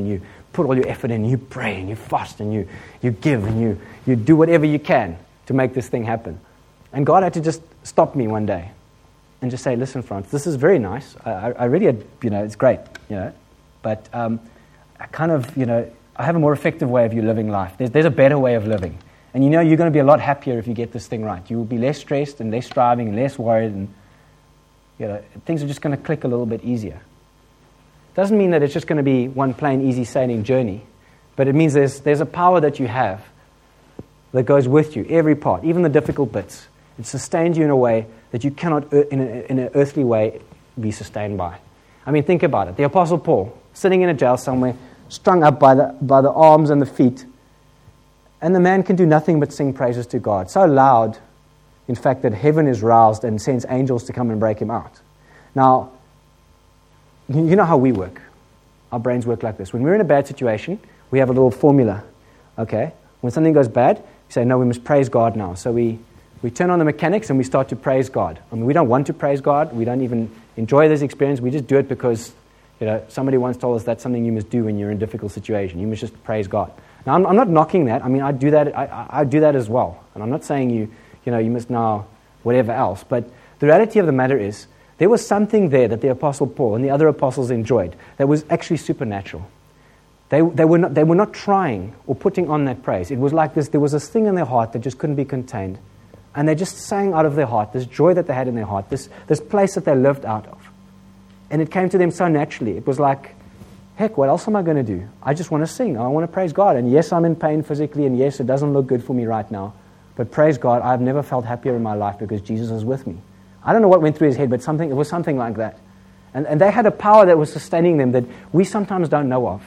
S1: put all your effort in, you pray and you fast and you give and you do whatever you can to make this thing happen. And God had to just stop me one day and just say, listen, Frans, this is very nice. I really, it's great, but I kind of, I have a more effective way of you living life. There's a better way of living. And you're going to be a lot happier if you get this thing right. You will be less stressed and less striving and less worried, and things are just going to click a little bit easier. Doesn't mean that it's just going to be one plain easy sailing journey, but it means there's a power that you have that goes with you, every part, even the difficult bits. It sustains you in a way that you cannot, in an earthly way, be sustained by. I mean, think about it. The Apostle Paul, sitting in a jail somewhere, strung up by the arms and the feet, and the man can do nothing but sing praises to God. So loud, in fact, that heaven is roused and sends angels to come and break him out. Now, you know how we work. Our brains work like this. When we're in a bad situation, we have a little formula, okay? When something goes bad, we say, no, we must praise God now. So we turn on the mechanics and we start to praise God. I mean, we don't want to praise God. We don't even enjoy this experience. We just do it because, somebody once told us that's something you must do when you're in a difficult situation. You must just praise God. Now, I'm not knocking that. I mean, I do that. I do that as well. And I'm not saying you must now whatever else. But the reality of the matter is, there was something there that the Apostle Paul and the other apostles enjoyed that was actually supernatural. They were not trying or putting on that praise. It was like this. There was this thing in their heart that just couldn't be contained. And they just sang out of their heart, this joy that they had in their heart, this place that they lived out of. And it came to them so naturally. It was like, heck, what else am I going to do? I just want to sing. I want to praise God. And yes, I'm in pain physically, and yes, it doesn't look good for me right now. But praise God, I've never felt happier in my life because Jesus is with me. I don't know what went through his head, but it was something like that. And they had a power that was sustaining them that we sometimes don't know of.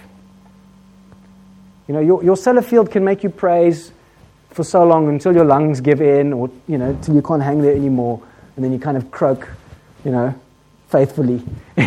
S1: Your Sellafield can make you praise for so long until your lungs give in, or, until you can't hang there anymore, and then you kind of croak, faithfully.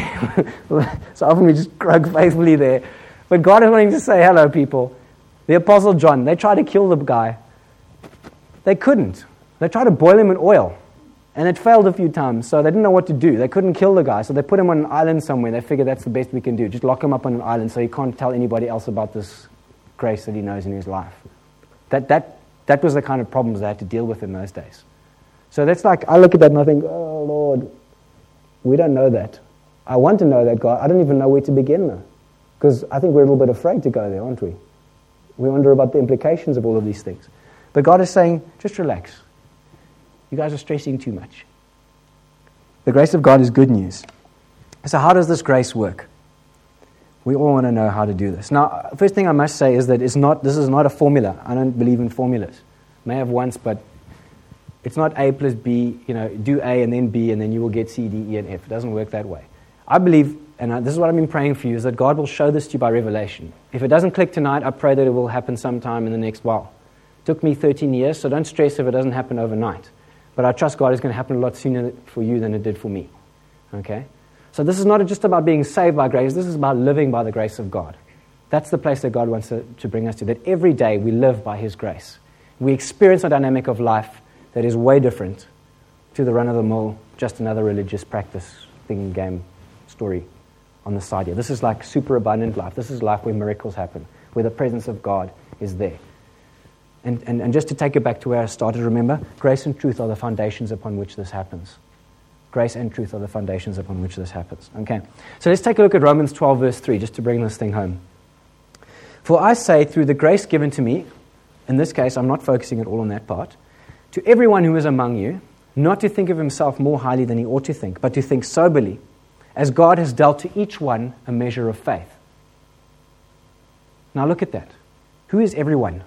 S1: So often we just croak faithfully there. But God is wanting to say, hello, people. The Apostle John, they tried to kill the guy. They couldn't. They tried to boil him in oil, and it failed a few times, so they didn't know what to do. They couldn't kill the guy, so they put him on an island somewhere. They figured that's the best we can do. Just lock him up on an island so he can't tell anybody else about this grace that he knows in his life. That was the kind of problems they had to deal with in those days. So that's like, I look at that and I think, oh, Lord, we don't know that. I want to know that, God. I don't even know where to begin though. Because I think we're a little bit afraid to go there, aren't we? We wonder about the implications of all of these things. But God is saying, just relax. You guys are stressing too much. The grace of God is good news. So how does this grace work? We all want to know how to do this. Now, first thing I must say is that this is not a formula. I don't believe in formulas. May have once, but it's not A plus B, do A and then B and then you will get C, D, E, and F. It doesn't work that way. I believe, and this is what I've been praying for you, is that God will show this to you by revelation. If it doesn't click tonight, I pray that it will happen sometime in the next while. It took me 13 years, so don't stress if it doesn't happen overnight. But I trust God is going to happen a lot sooner for you than it did for me. Okay? So this is not just about being saved by grace. This is about living by the grace of God. That's the place that God wants to bring us to, that every day we live by His grace. We experience a dynamic of life that is way different to the run-of-the-mill, just another religious practice, thing, game, story on the side here. This is like super abundant life. This is life where miracles happen, where the presence of God is there. And just to take it back to where I started, remember, grace and truth are the foundations upon which this happens. Grace and truth are the foundations upon which this happens. Okay, so let's take a look at Romans 12, verse 3, just to bring this thing home. For I say, through the grace given to me, in this case, I'm not focusing at all on that part, to everyone who is among you, not to think of himself more highly than he ought to think, but to think soberly, as God has dealt to each one a measure of faith. Now look at that. Who is everyone?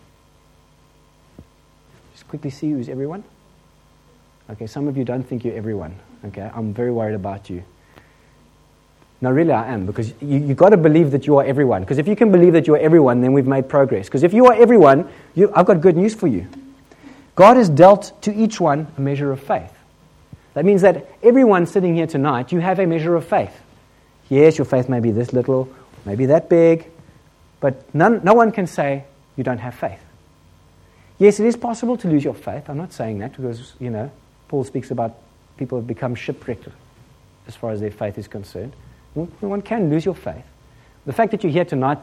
S1: Just quickly see who's everyone. Okay, some of you don't think you're everyone. Okay, I'm very worried about you. No, really I am, because you've got to believe that you are everyone. Because if you can believe that you are everyone, then we've made progress. Because if you are everyone, I've got good news for you. God has dealt to each one a measure of faith. That means that everyone sitting here tonight, you have a measure of faith. Yes, your faith may be this little, maybe that big, but no one can say you don't have faith. Yes, it is possible to lose your faith. I'm not saying that because, Paul speaks about people who have become shipwrecked as far as their faith is concerned. One can lose your faith. The fact that you're here tonight, though,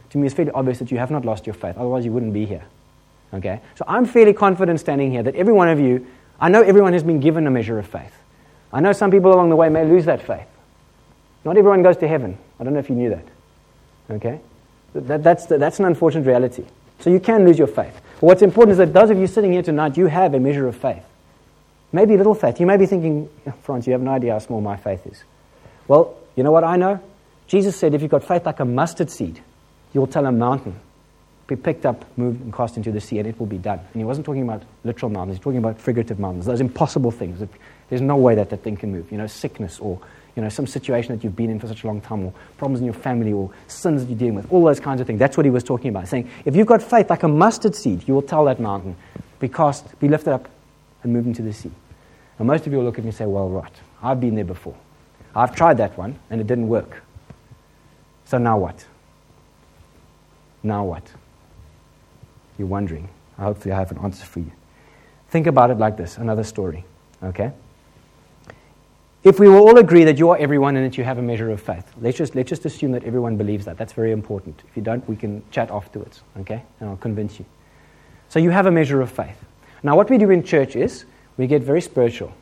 S1: to me it's fairly obvious that you have not lost your faith. Otherwise you wouldn't be here. Okay? So I'm fairly confident standing here that every one of you, I know everyone has been given a measure of faith. I know some people along the way may lose that faith. Not everyone goes to heaven. I don't know if you knew that. Okay? That's an unfortunate reality. So you can lose your faith. But what's important is that those of you sitting here tonight, you have a measure of faith. Maybe little faith. You may be thinking, Franz, you have no idea how small my faith is. Well, you know what I know? Jesus said if you've got faith like a mustard seed, you'll tell a mountain, be picked up, moved, and cast into the sea, and it will be done. And he wasn't talking about literal mountains. He's talking about figurative mountains, those impossible things. There's no way that thing can move. Sickness or some situation that you've been in for such a long time, or problems in your family, or sins that you're dealing with, all those kinds of things. That's what he was talking about, saying if you've got faith like a mustard seed, you will tell that mountain, be lifted up, and move into the sea. And most of you will look at me and say, well, right, I've been there before. I've tried that one, and it didn't work. So now what? Now what? You're wondering. Hopefully I have an answer for you. Think about it like this, another story, okay? If we will all agree that you are everyone and that you have a measure of faith, let's just assume that everyone believes that. That's very important. If you don't, we can chat afterwards, okay? And I'll convince you. So you have a measure of faith. Now what we do in church is we get very spiritual.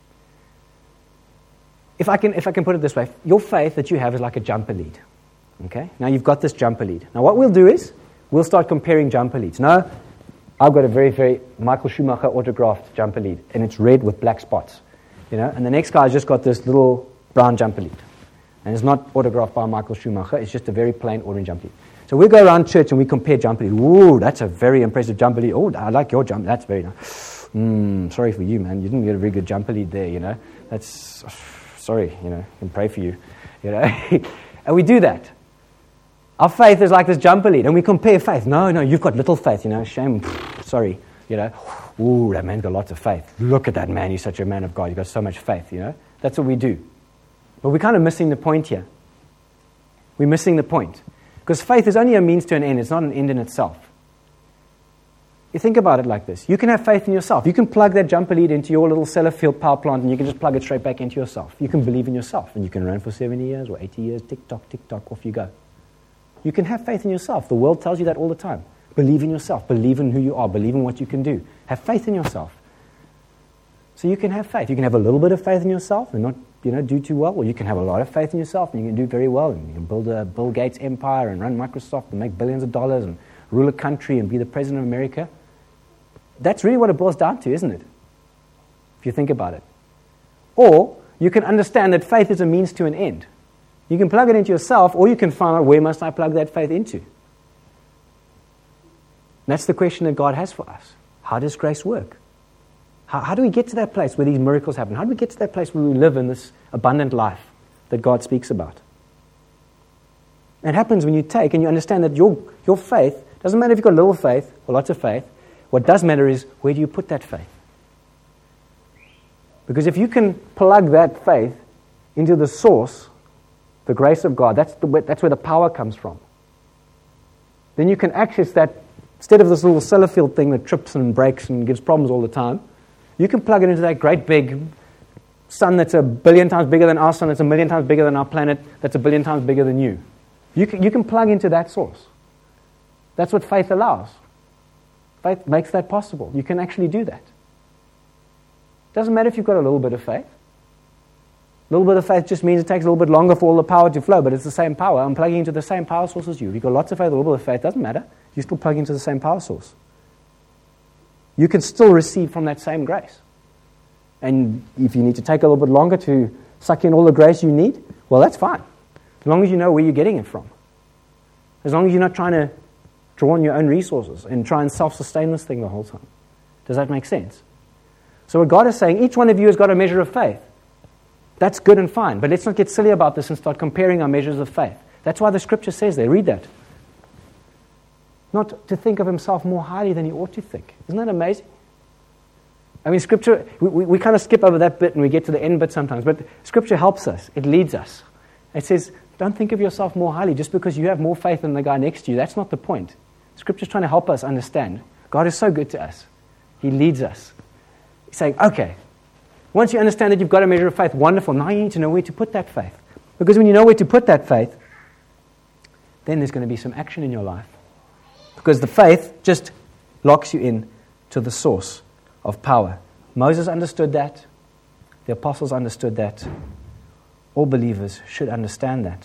S1: If I can put it this way, your faith that you have is like a jumper lead. Okay? Now you've got this jumper lead. Now what we'll do is we'll start comparing jumper leads. Now I've got a very, very Michael Schumacher autographed jumper lead, and it's red with black spots. And the next guy's just got this little brown jumper lead. And it's not autographed by Michael Schumacher, it's just a very plain orange jumper lead. So we go around church and we compare jumper lead. Ooh, that's a very impressive jumper lead. Oh, I like your jumper. That's very nice. Sorry for you, man. You didn't get a very good jumper lead there, That's, sorry, I can pray for you, And we do that. Our faith is like this jumper lead, and we compare faith. No, you've got little faith, shame, sorry, Ooh, that man's got lots of faith. Look at that man, he's such a man of God, he's got so much faith, That's what we do. But we're kind of missing the point here. We're missing the point. Because faith is only a means to an end, it's not an end in itself. You think about it like this. You can have faith in yourself. You can plug that jumper lead into your little Sellafield power plant and you can just plug it straight back into yourself. You can believe in yourself and you can run for 70 years or 80 years, tick-tock, off you go. You can have faith in yourself. The world tells you that all the time. Believe in yourself. Believe in who you are. Believe in what you can do. Have faith in yourself. So you can have faith. You can have a little bit of faith in yourself and not do too well, or you can have a lot of faith in yourself and you can do very well and you can build a Bill Gates empire and run Microsoft and make billions of dollars and rule a country and be the president of America. That's really what it boils down to, isn't it? If you think about it. Or you can understand that faith is a means to an end. You can plug it into yourself, or you can find out where must I plug that faith into. That's the question that God has for us. How does grace work? How do we get to that place where these miracles happen? How do we get to that place where we live in this abundant life that God speaks about? It happens when you take and you understand that your faith, doesn't matter if you've got little faith or lots of faith, what does matter is where do you put that faith? Because if you can plug that faith into the source, the grace of God, that's where the power comes from. Then you can access that, instead of this little Sellafield thing that trips and breaks and gives problems all the time, you can plug it into that great big sun that's 1 billion times bigger than our sun, that's 1 million times bigger than our planet, that's 1 billion times bigger than you. You can plug into that source. That's what faith allows. Faith makes that possible. You can actually do that. Doesn't matter if you've got a little bit of faith. A little bit of faith just means it takes a little bit longer for all the power to flow, but it's the same power. I'm plugging into the same power source as you. If you've got lots of faith, a little bit of faith, doesn't matter. You still plug into the same power source. You can still receive from that same grace. And if you need to take a little bit longer to suck in all the grace you need, well, that's fine. As long as you know where you're getting it from. As long as you're not trying to draw on your own resources and try and self-sustain this thing the whole time. Does that make sense? So what God is saying, each one of you has got a measure of faith. That's good and fine, but let's not get silly about this and start comparing our measures of faith. That's why the scripture says there, read that. Not to think of himself more highly than he ought to think. Isn't that amazing? I mean, scripture, we kind of skip over that bit and we get to the end bit sometimes, but scripture helps us. It leads us. It says, don't think of yourself more highly just because you have more faith than the guy next to you. That's not the point. Scripture's trying to help us understand. God is so good to us. He leads us. He's saying, okay, once you understand that you've got a measure of faith, wonderful. Now you need to know where to put that faith. Because when you know where to put that faith, then there's going to be some action in your life. Because the faith just locks you in to the source of power. Moses understood that. The apostles understood that. All believers should understand that.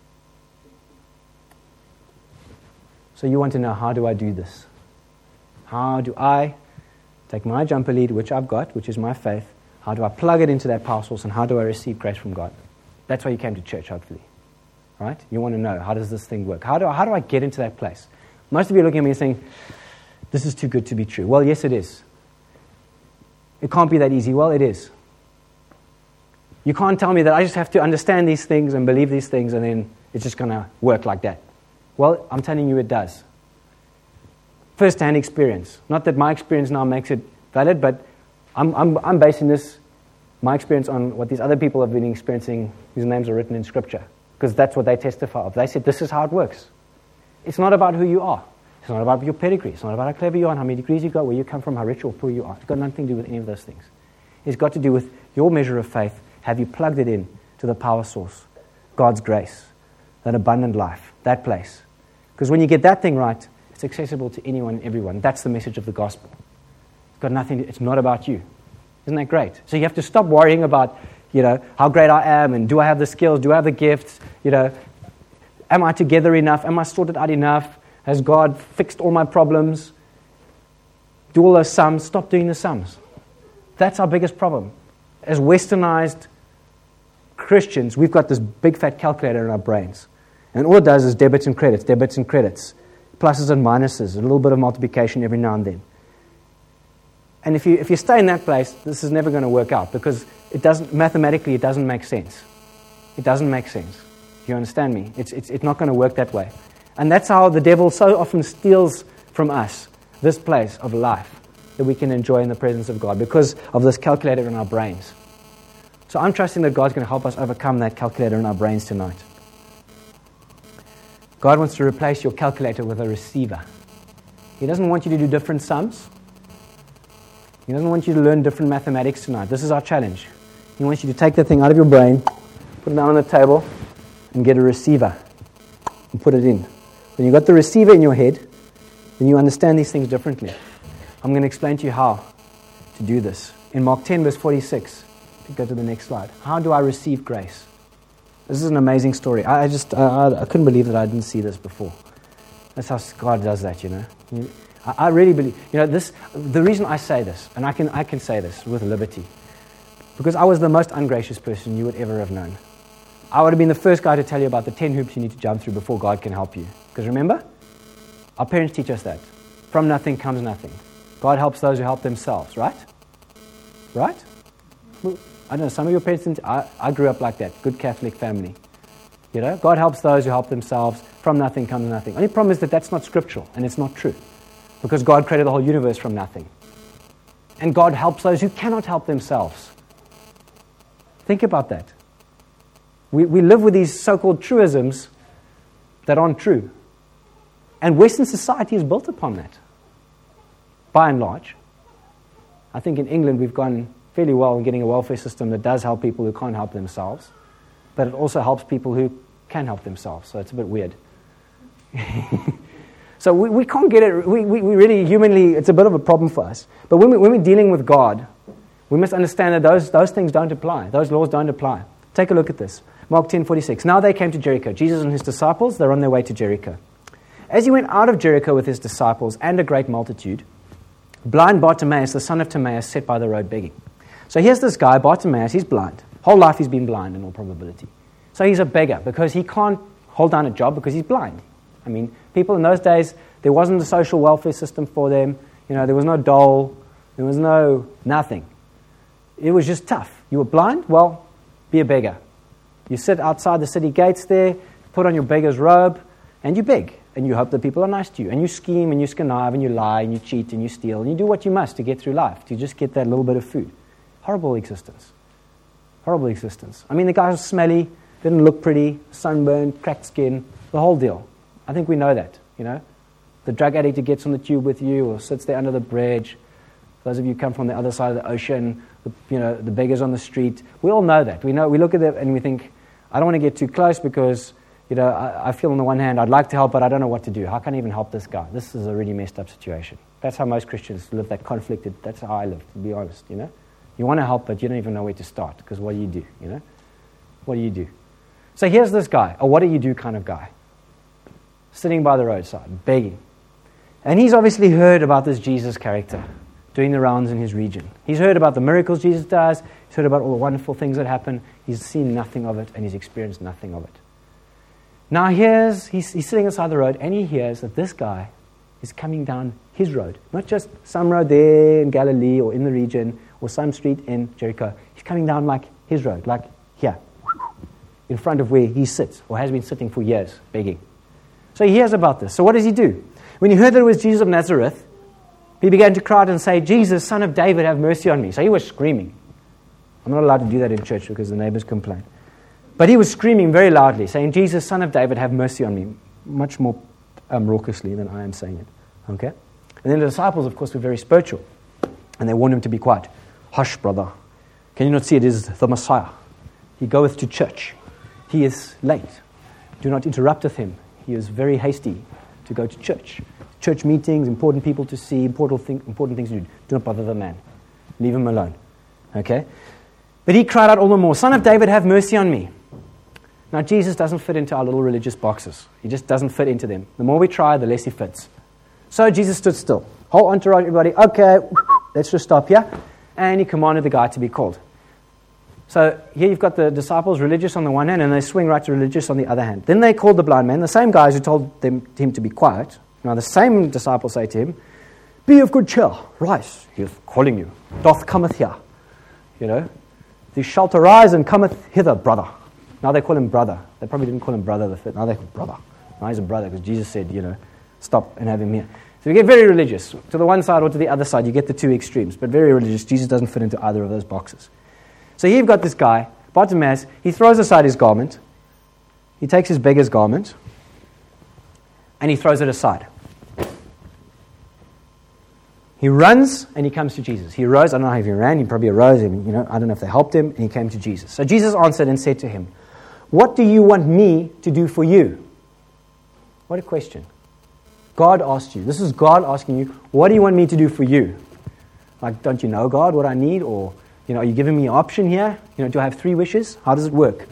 S1: So you want to know, how do I do this? How do I take my jumper lead, which I've got, which is my faith, how do I plug it into that power source, and how do I receive grace from God? That's why you came to church, hopefully. Right? You want to know, how does this thing work? How do I get into that place? Most of you are looking at me and saying, this is too good to be true. Well, yes, it is. It can't be that easy. Well, it is. You can't tell me that I just have to understand these things and believe these things and then it's just going to work like that. Well, I'm telling you it does. First-hand experience. Not that my experience now makes it valid, but I'm basing my experience on what these other people have been experiencing, whose names are written in Scripture, because that's what they testify of. They said, this is how it works. It's not about who you are. It's not about your pedigree. It's not about how clever you are and how many degrees you've got, where you come from, how rich or poor you are. It's got nothing to do with any of those things. It's got to do with your measure of faith. Have you plugged it in to the power source, God's grace, that abundant life, that place? Because when you get that thing right, it's accessible to anyone and everyone. That's the message of the gospel. It's not about you. Isn't that great? So you have to stop worrying about, how great I am and do I have the skills, do I have the gifts, am I together enough, am I sorted out enough, has God fixed all my problems? Do all those sums. Stop doing the sums. That's our biggest problem. As westernized Christians, we've got this big fat calculator in our brains. And all it does is debits and credits, pluses and minuses, a little bit of multiplication every now and then. And if you stay in that place, this is never going to work out because mathematically it doesn't make sense. It doesn't make sense. Do you understand me? It's not going to work that way. And that's how the devil so often steals from us this place of life that we can enjoy in the presence of God because of this calculator in our brains. So I'm trusting that God's going to help us overcome that calculator in our brains tonight. God wants to replace your calculator with a receiver. He doesn't want you to do different sums. He doesn't want you to learn different mathematics tonight. This is our challenge. He wants you to take that thing out of your brain, put it down on the table, and get a receiver and put it in. When you've got the receiver in your head, then you understand these things differently. I'm going to explain to you how to do this. In Mark 10, verse 46, if you go to the next slide. How do I receive grace? This is an amazing story. I couldn't believe that I didn't see this before. That's how God does that, I really believe, the reason I say this, and I can say this with liberty, because I was the most ungracious person you would ever have known. I would have been the first guy to tell you about the 10 hoops you need to jump through before God can help you. Because remember, our parents teach us that. From nothing comes nothing. God helps those who help themselves, right? Right? Well, I don't know, some of your parents didn't. I grew up like that, good Catholic family. God helps those who help themselves. From nothing comes nothing. Only problem is that that's not scriptural, and it's not true. Because God created the whole universe from nothing. And God helps those who cannot help themselves. Think about that. We live with these so-called truisms that aren't true. And Western society is built upon that, by and large. I think in England we've gone fairly well in getting a welfare system that does help people who can't help themselves, but it also helps people who can help themselves, so it's a bit weird. So we can't get it, we really, humanly, it's a bit of a problem for us. But when we're dealing with God, we must understand that those things don't apply. Those laws don't apply. Take a look at this. Mark 10:46. Now they came to Jericho. Jesus and his disciples, they're on their way to Jericho. As he went out of Jericho with his disciples and a great multitude, blind Bartimaeus, the son of Timaeus, sat by the road begging. So here's this guy, Bartimaeus, he's blind. Whole life he's been blind in all probability. So he's a beggar because he can't hold down a job because he's blind. I mean, people in those days, there wasn't a social welfare system for them. There was no dole. There was nothing. It was just tough. You were blind? Well, be a beggar. You sit outside the city gates there, put on your beggar's robe, and you beg. And you hope that people are nice to you. And you scheme, and you connive, and you lie, and you cheat, and you steal, and you do what you must to get through life, to just get that little bit of food. Horrible existence. Horrible existence. I mean, the guy was smelly, didn't look pretty, sunburned, cracked skin, the whole deal. I think we know that, The drug addict who gets on the tube with you or sits there under the bridge. Those of you who come from the other side of the ocean, the beggars on the street. We all know that. We look at them and we think, I don't want to get too close because I feel on the one hand, I'd like to help, but I don't know what to do. How can I even help this guy? This is a really messed up situation. That's how most Christians live, that conflicted. That's how I live, to be honest, You want to help, but you don't even know where to start, because what do you do, What do you do? So here's this guy, a what do you do kind of guy, sitting by the roadside, begging. And he's obviously heard about this Jesus character doing the rounds in his region. He's heard about the miracles Jesus does. He's heard about all the wonderful things that happen. He's seen nothing of it, and he's experienced nothing of it. Now he's sitting aside the road, and he hears that this guy is coming down his road. Not just some road there in Galilee or in the region or some street in Jericho. He's coming down like his road, like here, in front of where he sits or has been sitting for years, begging. So he hears about this. So what does he do? When he heard that it was Jesus of Nazareth, he began to cry out and say, "Jesus, Son of David, have mercy on me." So he was screaming. I'm not allowed to do that in church because the neighbors complain. But he was screaming very loudly, saying, "Jesus, Son of David, have mercy on me." Much more raucously than I am saying it. Okay? And then the disciples, of course, were very spiritual. And they warned him to be quiet. "Hush, brother. Can you not see it is the Messiah? He goeth to church. He is late. Do not interrupt with him. He is very hasty to go to church. Church meetings, important people to see, important things to do. Do not bother the man. Leave him alone." Okay? But he cried out all the more, "Son of David, have mercy on me." Now, Jesus doesn't fit into our little religious boxes. He just doesn't fit into them. The more we try, the less he fits. So Jesus stood still. Whole entourage, everybody, okay, let's just stop here. And he commanded the guy to be called. So here you've got the disciples, religious on the one hand, and they swing right to religious on the other hand. Then they called the blind man, the same guys who told him to be quiet. Now the same disciples say to him, "Be of good cheer, rise, he is calling you. Doth cometh here." "Thou shalt arise and cometh hither, brother." Now they call him brother. They probably didn't call him brother the fifth. Now they call him brother. Now he's a brother because Jesus said, stop and have him here. So you get very religious. To the one side or to the other side, you get the two extremes. But very religious. Jesus doesn't fit into either of those boxes. So here you've got this guy, Bartimaeus. He throws aside his garment. He takes his beggar's garment. And he throws it aside. He runs and he comes to Jesus. He arose. I don't know if he ran. He probably arose. I don't know if they helped him. And he came to Jesus. So Jesus answered and said to him, "What do you want me to do for you?" What a question. God asked you. This is God asking you, "What do you want me to do for you?" Like, don't you know, God, what I need? Or, are you giving me an option here? Do I have 3 wishes? How does it work?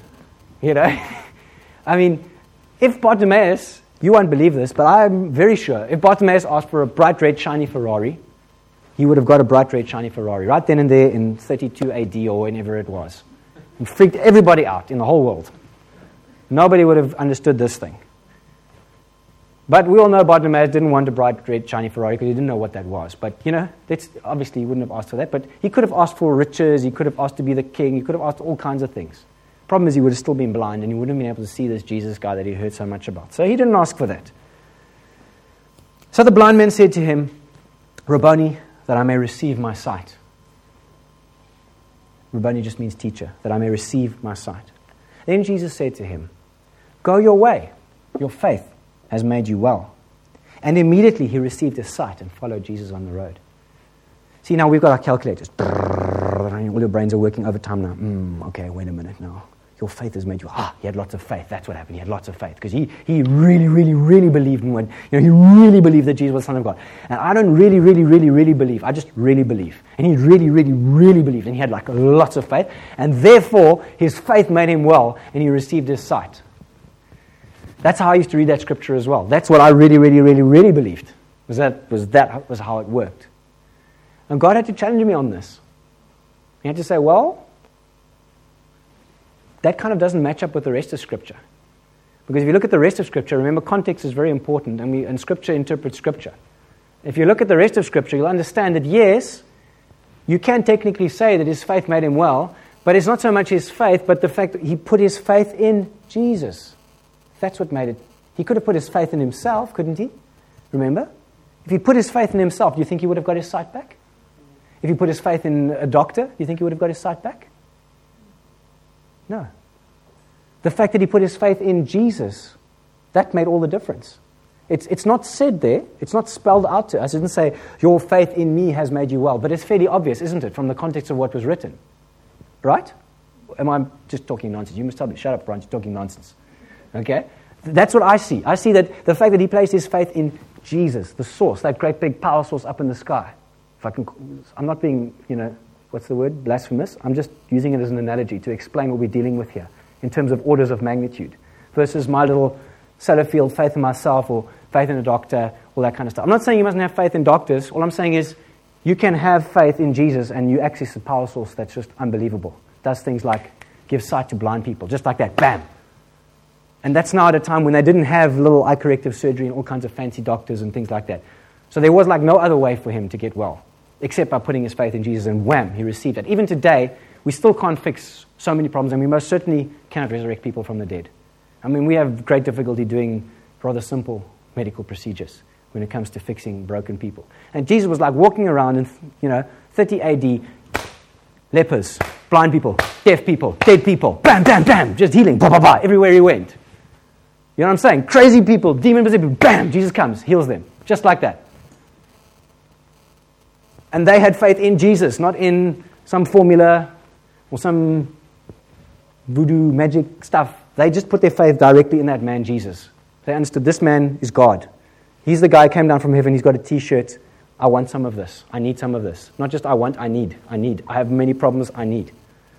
S1: I mean, if Bartimaeus, you won't believe this, but I'm very sure, if Bartimaeus asked for a bright red shiny Ferrari, he would have got a bright red shiny Ferrari right then and there in 32 AD or whenever it was. And freaked everybody out in the whole world. Nobody would have understood this thing. But we all know Bartimaeus didn't want a bright red shiny Ferrari because he didn't know what that was. But, that's obviously he wouldn't have asked for that. But he could have asked for riches. He could have asked to be the king. He could have asked all kinds of things. Problem is he would have still been blind and he wouldn't have been able to see this Jesus guy that he heard so much about. So he didn't ask for that. So the blind man said to him, "Rabboni, that I may receive my sight." Rabboni just means teacher, that I may receive my sight. Then Jesus said to him, "Go your way. Your faith has made you well." And immediately he received his sight and followed Jesus on the road. See, now we've got our calculators. All your brains are working overtime now. Okay, wait a minute now. Your faith has made you... he had lots of faith. That's what happened. He had lots of faith. Because he really, really, really believed in he really believed that Jesus was the Son of God. And I don't really, really, really, really believe. I just really believe. And he really, really, really believed. And he had lots of faith. And therefore, his faith made him well. And he received his sight. That's how I used to read that scripture as well. That's what I really, really, really, really believed. Was how it worked. And God had to challenge me on this. He had to say, well, that kind of doesn't match up with the rest of Scripture. Because if you look at the rest of Scripture, remember context is very important, and Scripture interprets Scripture. If you look at the rest of Scripture, you'll understand that yes, you can technically say that his faith made him well, but it's not so much his faith, but the fact that he put his faith in Jesus. That's what made it. He could have put his faith in himself, couldn't he? Remember? If he put his faith in himself, do you think he would have got his sight back? If he put his faith in a doctor, do you think he would have got his sight back? No. The fact that he put his faith in Jesus, that made all the difference. It's not said there. It's not spelled out to us. It didn't say, your faith in me has made you well. But it's fairly obvious, isn't it, from the context of what was written? Right? Am I just talking nonsense? You must tell me, shut up, Brian, you're talking nonsense. Okay? That's what I see. I see that the fact that he placed his faith in Jesus, the source, that great big power source up in the sky. I'm not being, what's the word, blasphemous. I'm just using it as an analogy to explain what we're dealing with here in terms of orders of magnitude versus my little Sellafield faith in myself or faith in a doctor, all that kind of stuff. I'm not saying you mustn't have faith in doctors. All I'm saying is you can have faith in Jesus and you access a power source that's just unbelievable. Does things like give sight to blind people, just like that, bam. And that's now at a time when they didn't have little eye corrective surgery and all kinds of fancy doctors and things like that. So there was like no other way for him to get well, except by putting his faith in Jesus, and wham, he received it. Even today, we still can't fix so many problems, and we most certainly cannot resurrect people from the dead. I mean, we have great difficulty doing rather simple medical procedures when it comes to fixing broken people. And Jesus was like walking around in, 30 AD, lepers, blind people, deaf people, dead people, bam, bam, bam, just healing, blah, blah, blah, everywhere he went. You know what I'm saying? Crazy people, demon-possessed people, bam, Jesus comes, heals them, just like that. And they had faith in Jesus, not in some formula or some voodoo magic stuff. They just put their faith directly in that man, Jesus. They understood this man is God. He's the guy who came down from heaven. He's got a T-shirt. I want some of this. I need some of this. Not just I want, I need. I have many problems. I need.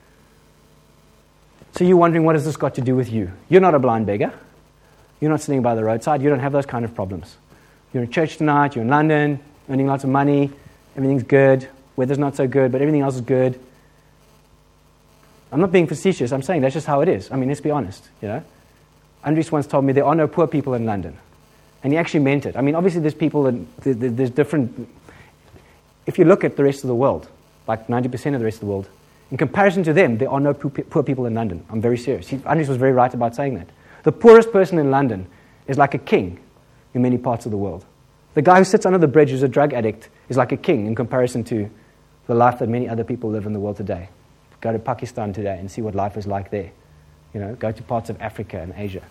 S1: So you're wondering, what has this got to do with you? You're not a blind beggar. You're not sitting by the roadside. You don't have those kind of problems. You're in church tonight. You're in London, earning lots of money. Everything's good. Weather's not so good, but everything else is good. I'm not being facetious. I'm saying that's just how it is. I mean, let's be honest, Andries once told me there are no poor people in London. And he actually meant it. I mean, obviously there's people, there's different... If you look at the rest of the world, like 90% of the rest of the world, in comparison to them, there are no poor people in London. I'm very serious. Andries was very right about saying that. The poorest person in London is like a king in many parts of the world. The guy who sits under the bridge who's a drug addict is like a king in comparison to the life that many other people live in the world today. Go to Pakistan today and see what life is like there. Go to parts of Africa and Asia.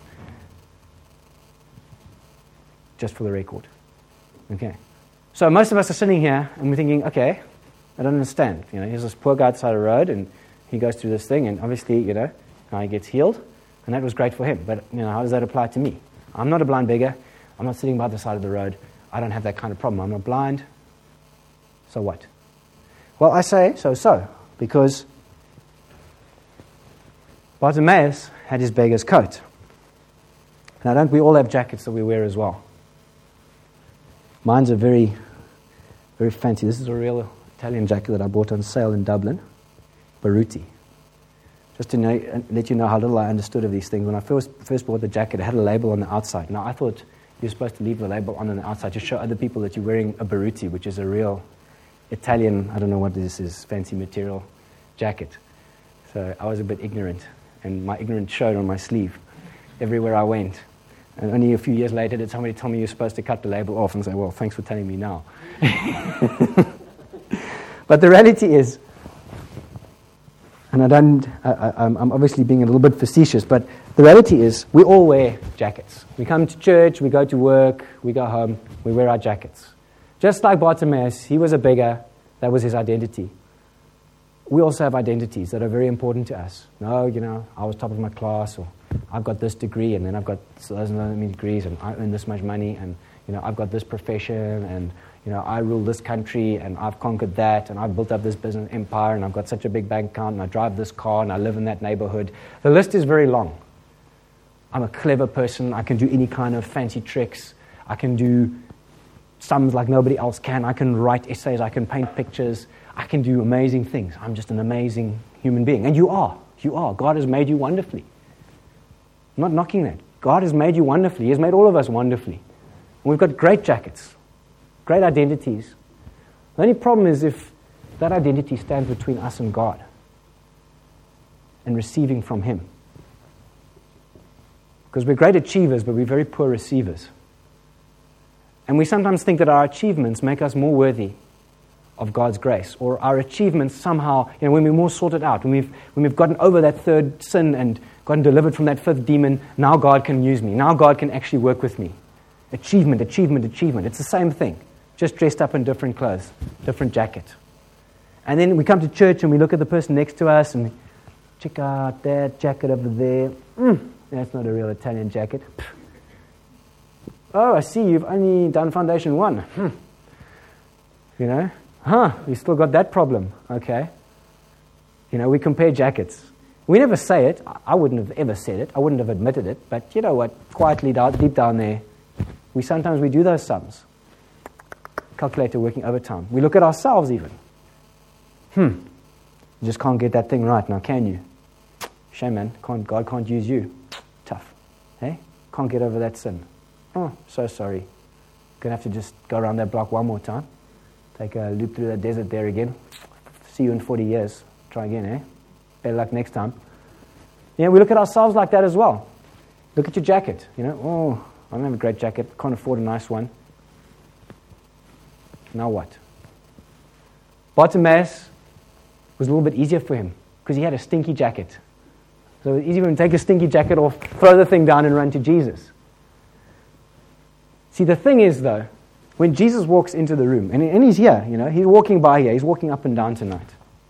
S1: Just for the record. Okay. So most of us are sitting here and we're thinking, okay, I don't understand. Here's this poor guy at the side of the road and he goes through this thing and obviously, now he gets healed and that was great for him. But, how does that apply to me? I'm not a blind beggar. I'm not sitting by the side of the road. I don't have that kind of problem. I'm not blind. So what? Well, I say so, because Bartimaeus had his beggar's coat. Now, don't we all have jackets that we wear as well? Mine's a very, very fancy. This is a real Italian jacket that I bought on sale in Dublin, Baruti. Just to let you know how little I understood of these things. When I first bought the jacket, it had a label on the outside. Now, I thought you're supposed to leave the label on the outside to show other people that you're wearing a Baruti, which is a real Italian, I don't know what this is, fancy material jacket. So I was a bit ignorant, and my ignorance showed on my sleeve everywhere I went. And only a few years later did somebody tell me you're supposed to cut the label off and say, well, thanks for telling me now. But the reality is, and I'm obviously being a little bit facetious, but the reality is we all wear jackets. We come to church, we go to work, we go home, we wear our jackets. Just like Bartimaeus, he was a beggar, that was his identity. We also have identities that are very important to us. No, I was top of my class, or I've got this degree, and then I've got those many degrees, and I earn this much money, and I've got this profession, and I rule this country, and I've conquered that, and I've built up this business empire, and I've got such a big bank account, and I drive this car, and I live in that neighborhood. The list is very long. I'm a clever person. I can do any kind of fancy tricks. I can do sums like nobody else can. I can write essays. I can paint pictures. I can do amazing things. I'm just an amazing human being. And you are. You are. God has made you wonderfully. I'm not knocking that. God has made you wonderfully. He has made all of us wonderfully. And we've got great jackets, great identities. The only problem is if that identity stands between us and God and receiving from Him. Because we're great achievers, but we're very poor receivers. And we sometimes think that our achievements make us more worthy of God's grace, or our achievements somehow, when we're more sorted out, when we've gotten over that third sin and gotten delivered from that fifth demon, now God can use me. Now God can actually work with me. Achievement, achievement, achievement. It's the same thing, just dressed up in different clothes, different jacket. And then we come to church and we look at the person next to us and we check out that jacket over there. That's not a real Italian jacket. Oh, I see you've only done foundation 1. You know? You still got that problem. Okay. You know, we compare jackets. We never say it. I wouldn't have ever said it. I wouldn't have admitted it. But you know what? Quietly, deep down there, we do those sums. Calculator working overtime. We look at ourselves even. You just can't get that thing right now, can you? Shame, man. God can't use you. Tough. Hey? Can't get over that sin. Oh, so sorry. Gonna have to just go around that block one more time. Take a loop through that desert there again. See you in 40 years. Try again, eh? Better luck next time. Yeah, we look at ourselves like that as well. Look at your jacket. You know, oh, I don't have a great jacket. Can't afford a nice one. Now what? Bartimaeus was a little bit easier for him because he had a stinky jacket. So it was easy for him to take a stinky jacket off, throw the thing down and run to Jesus. See, the thing is, though, when Jesus walks into the room, and he's here, you know, he's walking by here, he's walking up and down tonight,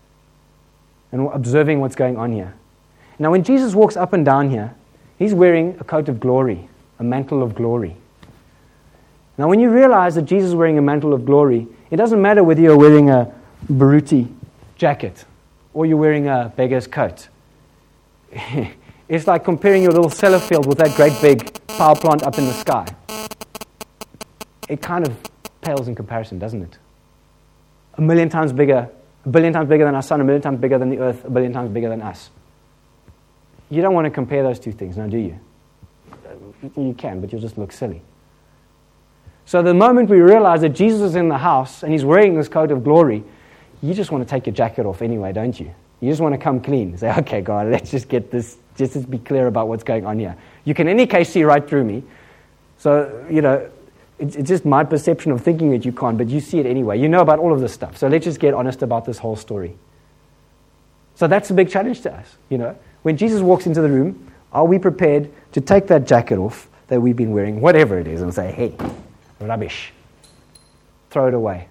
S1: and observing what's going on here. Now, when Jesus walks up and down here, he's wearing a coat of glory, a mantle of glory. Now, when you realize that Jesus is wearing a mantle of glory, it doesn't matter whether you're wearing a Baruti jacket or you're wearing a beggar's coat. It's like comparing your little cellar field with that great big power plant up in the sky. It kind of pales in comparison, doesn't it? A billion times bigger than our sun, a million times bigger than the earth, a billion times bigger than us. You don't want to compare those two things, now do you? You can, but you'll just look silly. So the moment we realize that Jesus is in the house and he's wearing this coat of glory, you just want to take your jacket off anyway, don't you? You just want to come clean. Say, okay, God, let's just get this, just to be clear about what's going on here. You can in any case see right through me. So, you know, it's just my perception of thinking that you can't, but you see it anyway. You know about all of this stuff. So let's just get honest about this whole story. So that's a big challenge to us, you know. When Jesus walks into the room, are we prepared to take that jacket off that we've been wearing, whatever it is, and say, hey, rubbish. Throw it away.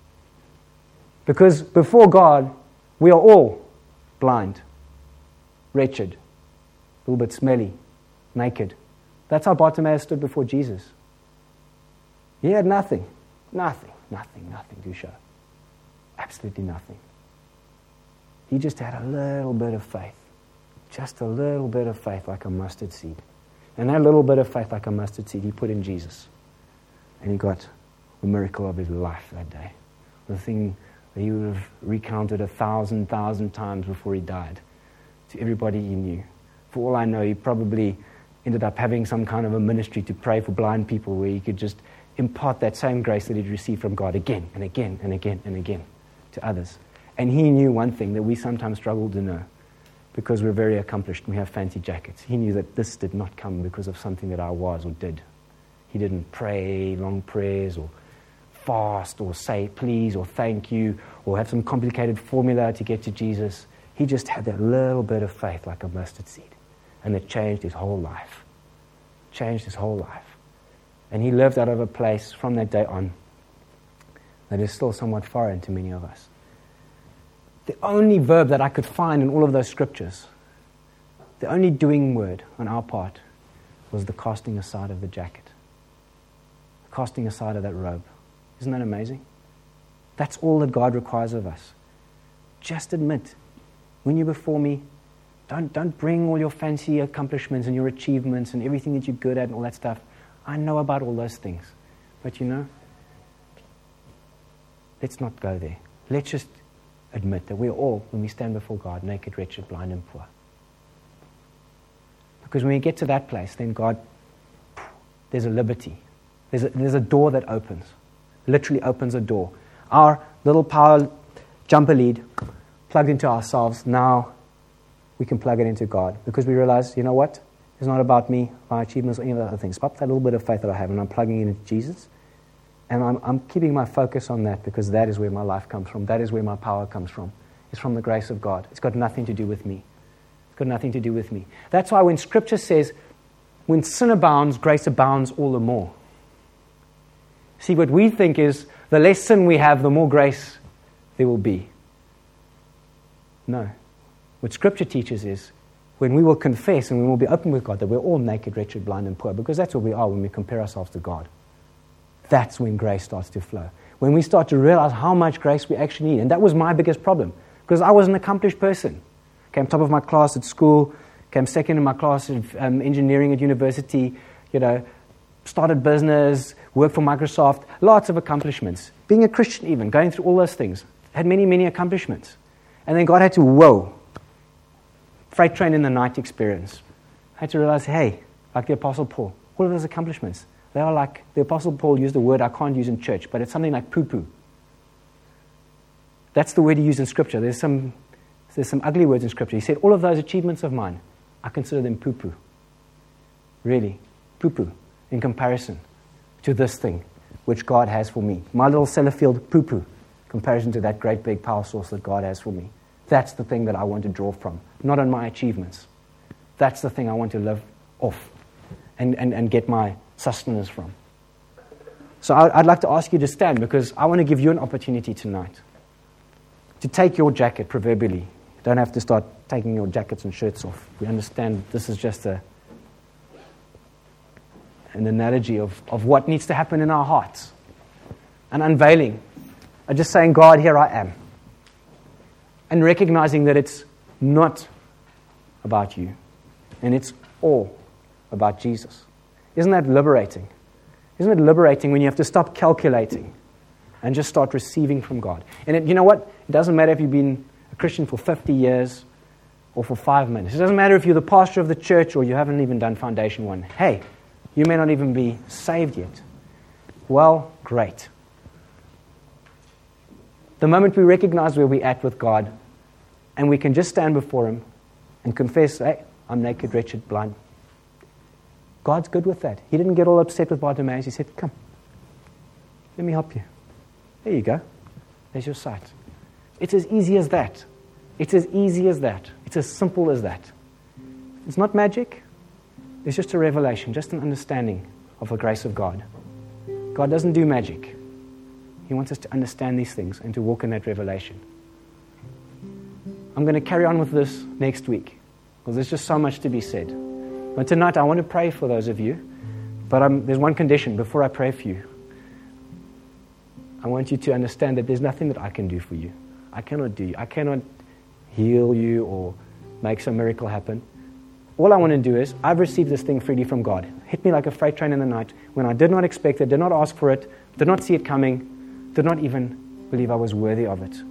S1: Because before God, we are all blind, wretched, a little bit smelly, naked. That's how Bartimaeus stood before Jesus. He had nothing to show. Absolutely nothing. He just had a little bit of faith. Just a little bit of faith like a mustard seed. And that little bit of faith like a mustard seed he put in Jesus. And he got the miracle of his life that day. The thing that he would have recounted 1,000 times before he died to everybody he knew. For all I know, he probably ended up having some kind of a ministry to pray for blind people where he could just impart that same grace that he'd received from God again and again and again and again to others. And he knew one thing that we sometimes struggle to know because we're very accomplished and we have fancy jackets. He knew that this did not come because of something that I was or did. He didn't pray long prayers or fast or say please or thank you or have some complicated formula to get to Jesus. He just had that little bit of faith like a mustard seed. And it changed his whole life. Changed his whole life. And he lived out of a place from that day on that is still somewhat foreign to many of us. The only verb that I could find in all of those scriptures, the only doing word on our part, was the casting aside of the jacket. The casting aside of that robe. Isn't that amazing? That's all that God requires of us. Just admit, when you're before me, don't bring all your fancy accomplishments and your achievements and everything that you're good at and all that stuff. I know about all those things. But you know, let's not go there. Let's just admit that we're all, when we stand before God, naked, wretched, blind, and poor. Because when we get to that place, then God, there's a liberty. There's a door that opens. Literally opens a door. Our little power jumper lead plugged into ourselves, now we can plug it into God. Because we realize, you know what? It's not about me, my achievements, or any of the other things. But that little bit of faith that I have, and I'm plugging it into Jesus. And I'm keeping my focus on that because that is where my life comes from. That is where my power comes from. It's from the grace of God. It's got nothing to do with me. It's got nothing to do with me. That's why when Scripture says, when sin abounds, grace abounds all the more. See, what we think is the less sin we have, the more grace there will be. No. What Scripture teaches is when we will confess and we will be open with God that we're all naked, wretched, blind, and poor, because that's what we are when we compare ourselves to God. That's when grace starts to flow. When we start to realize how much grace we actually need. And that was my biggest problem, because I was an accomplished person. Came top of my class at school, came second in my class of engineering at university, started business, worked for Microsoft, lots of accomplishments. Being a Christian even, going through all those things, had many, many accomplishments. And then God had to, freight train in the night experience. I had to realize, hey, like the Apostle Paul, all of those accomplishments, they are like, the Apostle Paul used a word I can't use in church, but it's something like poo-poo. That's the word he used in Scripture. There's some ugly words in Scripture. He said, all of those achievements of mine, I consider them poo-poo. Really, poo-poo in comparison to this thing which God has for me. My little Sellafield poo-poo in comparison to that great big power source that God has for me. That's the thing that I want to draw from, not on my achievements. That's the thing I want to live off and get my sustenance from. So I'd like to ask you to stand, because I want to give you an opportunity tonight to take your jacket, proverbially. You don't have to start taking your jackets and shirts off. We understand this is just an analogy of what needs to happen in our hearts. An unveiling. Just saying, God, here I am. And recognizing that it's not about you. And it's all about Jesus. Isn't that liberating? Isn't it liberating when you have to stop calculating and just start receiving from God? And you know what? It doesn't matter if you've been a Christian for 50 years or for 5 minutes. It doesn't matter if you're the pastor of the church or you haven't even done Foundation 1. Hey, you may not even be saved yet. Well, great. The moment we recognize where we're at with God and we can just stand before Him and confess, hey, I'm naked, wretched, blind. God's good with that. He didn't get all upset with Bartimaeus. He said, come, let me help you. There you go. There's your sight. It's as easy as that. It's as easy as that. It's as simple as that. It's not magic. It's just a revelation, just an understanding of the grace of God. God doesn't do magic. He wants us to understand these things and to walk in that revelation. I'm going to carry on with this next week, because there's just so much to be said. But tonight I want to pray for those of you, but there's one condition before I pray for you. I want you to understand that there's nothing that I can do for you. I cannot heal you or make some miracle happen. All I want to do is, I've received this thing freely from God. Hit me like a freight train in the night when I did not expect it, did not ask for it, did not see it coming, did not even believe I was worthy of it.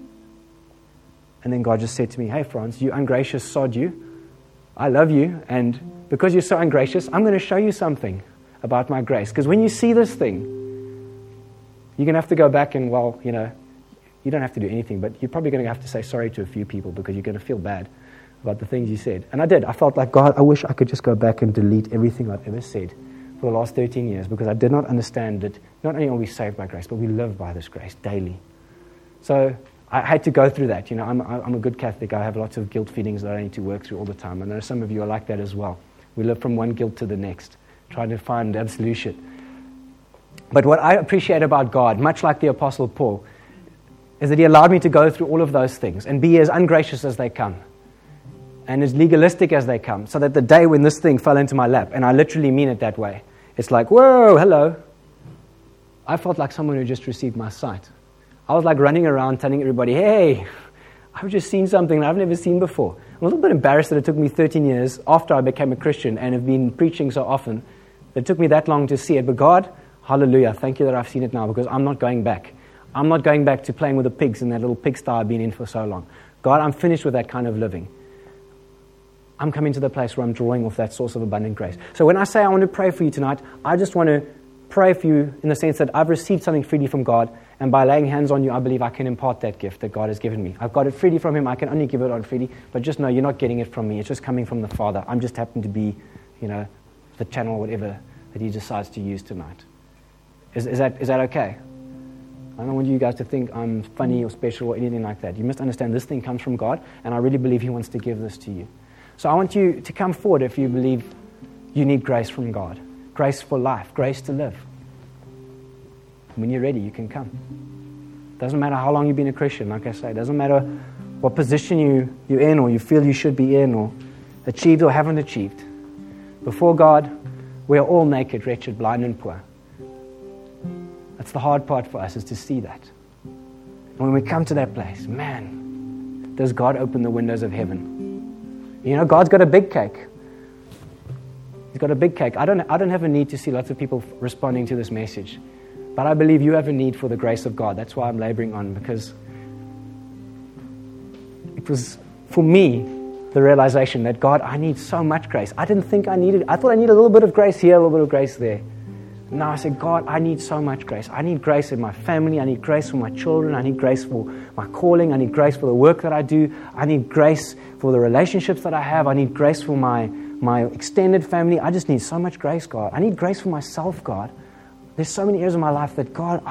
S1: And then God just said to me, hey Franz, you ungracious sod you. I love you, and because you're so ungracious, I'm going to show you something about my grace. Because when you see this thing, you're going to have to go back and, you don't have to do anything, but you're probably going to have to say sorry to a few people because you're going to feel bad about the things you said. And I did. I felt like, God, I wish I could just go back and delete everything I've ever said for the last 13 years, because I did not understand that not only are we saved by grace, but we live by this grace daily. So I had to go through that. I'm a good Catholic. I have lots of guilt feelings that I need to work through all the time. I know some of you are like that as well. We live from one guilt to the next, trying to find absolution. But what I appreciate about God, much like the Apostle Paul, is that He allowed me to go through all of those things and be as ungracious as they come and as legalistic as they come, so that the day when this thing fell into my lap, and I literally mean it that way, it's like, whoa, hello. I felt like someone who just received my sight. I was like running around telling everybody, hey, I've just seen something that I've never seen before. I'm a little bit embarrassed that it took me 13 years after I became a Christian and have been preaching so often that it took me that long to see it. But God, hallelujah, thank you that I've seen it now, because I'm not going back. I'm not going back to playing with the pigs in that little pigsty I've been in for so long. God, I'm finished with that kind of living. I'm coming to the place where I'm drawing off that source of abundant grace. So when I say I want to pray for you tonight, I just want to pray for you in the sense that I've received something freely from God, and by laying hands on you, I believe I can impart that gift that God has given me. I've got it freely from Him. I can only give it on freely, but just know you're not getting it from me. It's just coming from the Father. I'm just happen to be, the channel or whatever that He decides to use tonight. Is that okay? I don't want you guys to think I'm funny or special or anything like that. You must understand this thing comes from God, and I really believe He wants to give this to you. So I want you to come forward if you believe you need grace from God. Grace for life, grace to live. When you're ready, you can come. Doesn't matter how long you've been a Christian, like I say. Doesn't matter what position you're in or you feel you should be in, or achieved or haven't achieved. Before God, we are all naked, wretched, blind, and poor. That's the hard part for us, is to see that. And when we come to that place, man, does God open the windows of heaven. You know, God's got a big cake. He's got a big cake. I don't have a need to see lots of people responding to this message. But I believe you have a need for the grace of God. That's why I'm laboring on, because it was, for me, the realization that, God, I need so much grace. I didn't think I needed. I thought I needed a little bit of grace here, a little bit of grace there. Now I said, God, I need so much grace. I need grace in my family. I need grace for my children. I need grace for my calling. I need grace for the work that I do. I need grace for the relationships that I have. I need grace for my extended family. I just need so much grace, God. I need grace for myself, God. There's so many areas of my life that, God,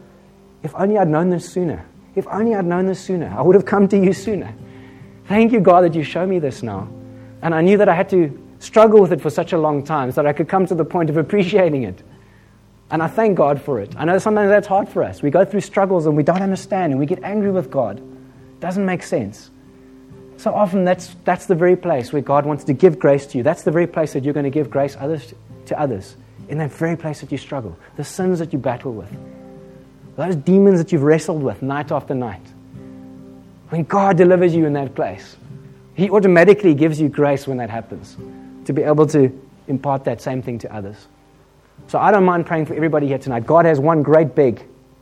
S1: if only I'd known this sooner. If only I'd known this sooner. I would have come to you sooner. Thank you, God, that you show me this now. And I knew that I had to struggle with it for such a long time so that I could come to the point of appreciating it. And I thank God for it. I know sometimes that's hard for us. We go through struggles and we don't understand and we get angry with God. It doesn't make sense. So often that's the very place where God wants to give grace to you. That's the very place that you're going to give grace to others. In that very place that you struggle. The sins that you battle with. Those demons that you've wrestled with night after night. When God delivers you in that place, He automatically gives you grace when that happens. To be able to impart that same thing to others. So I don't mind praying for everybody here tonight. God has one great big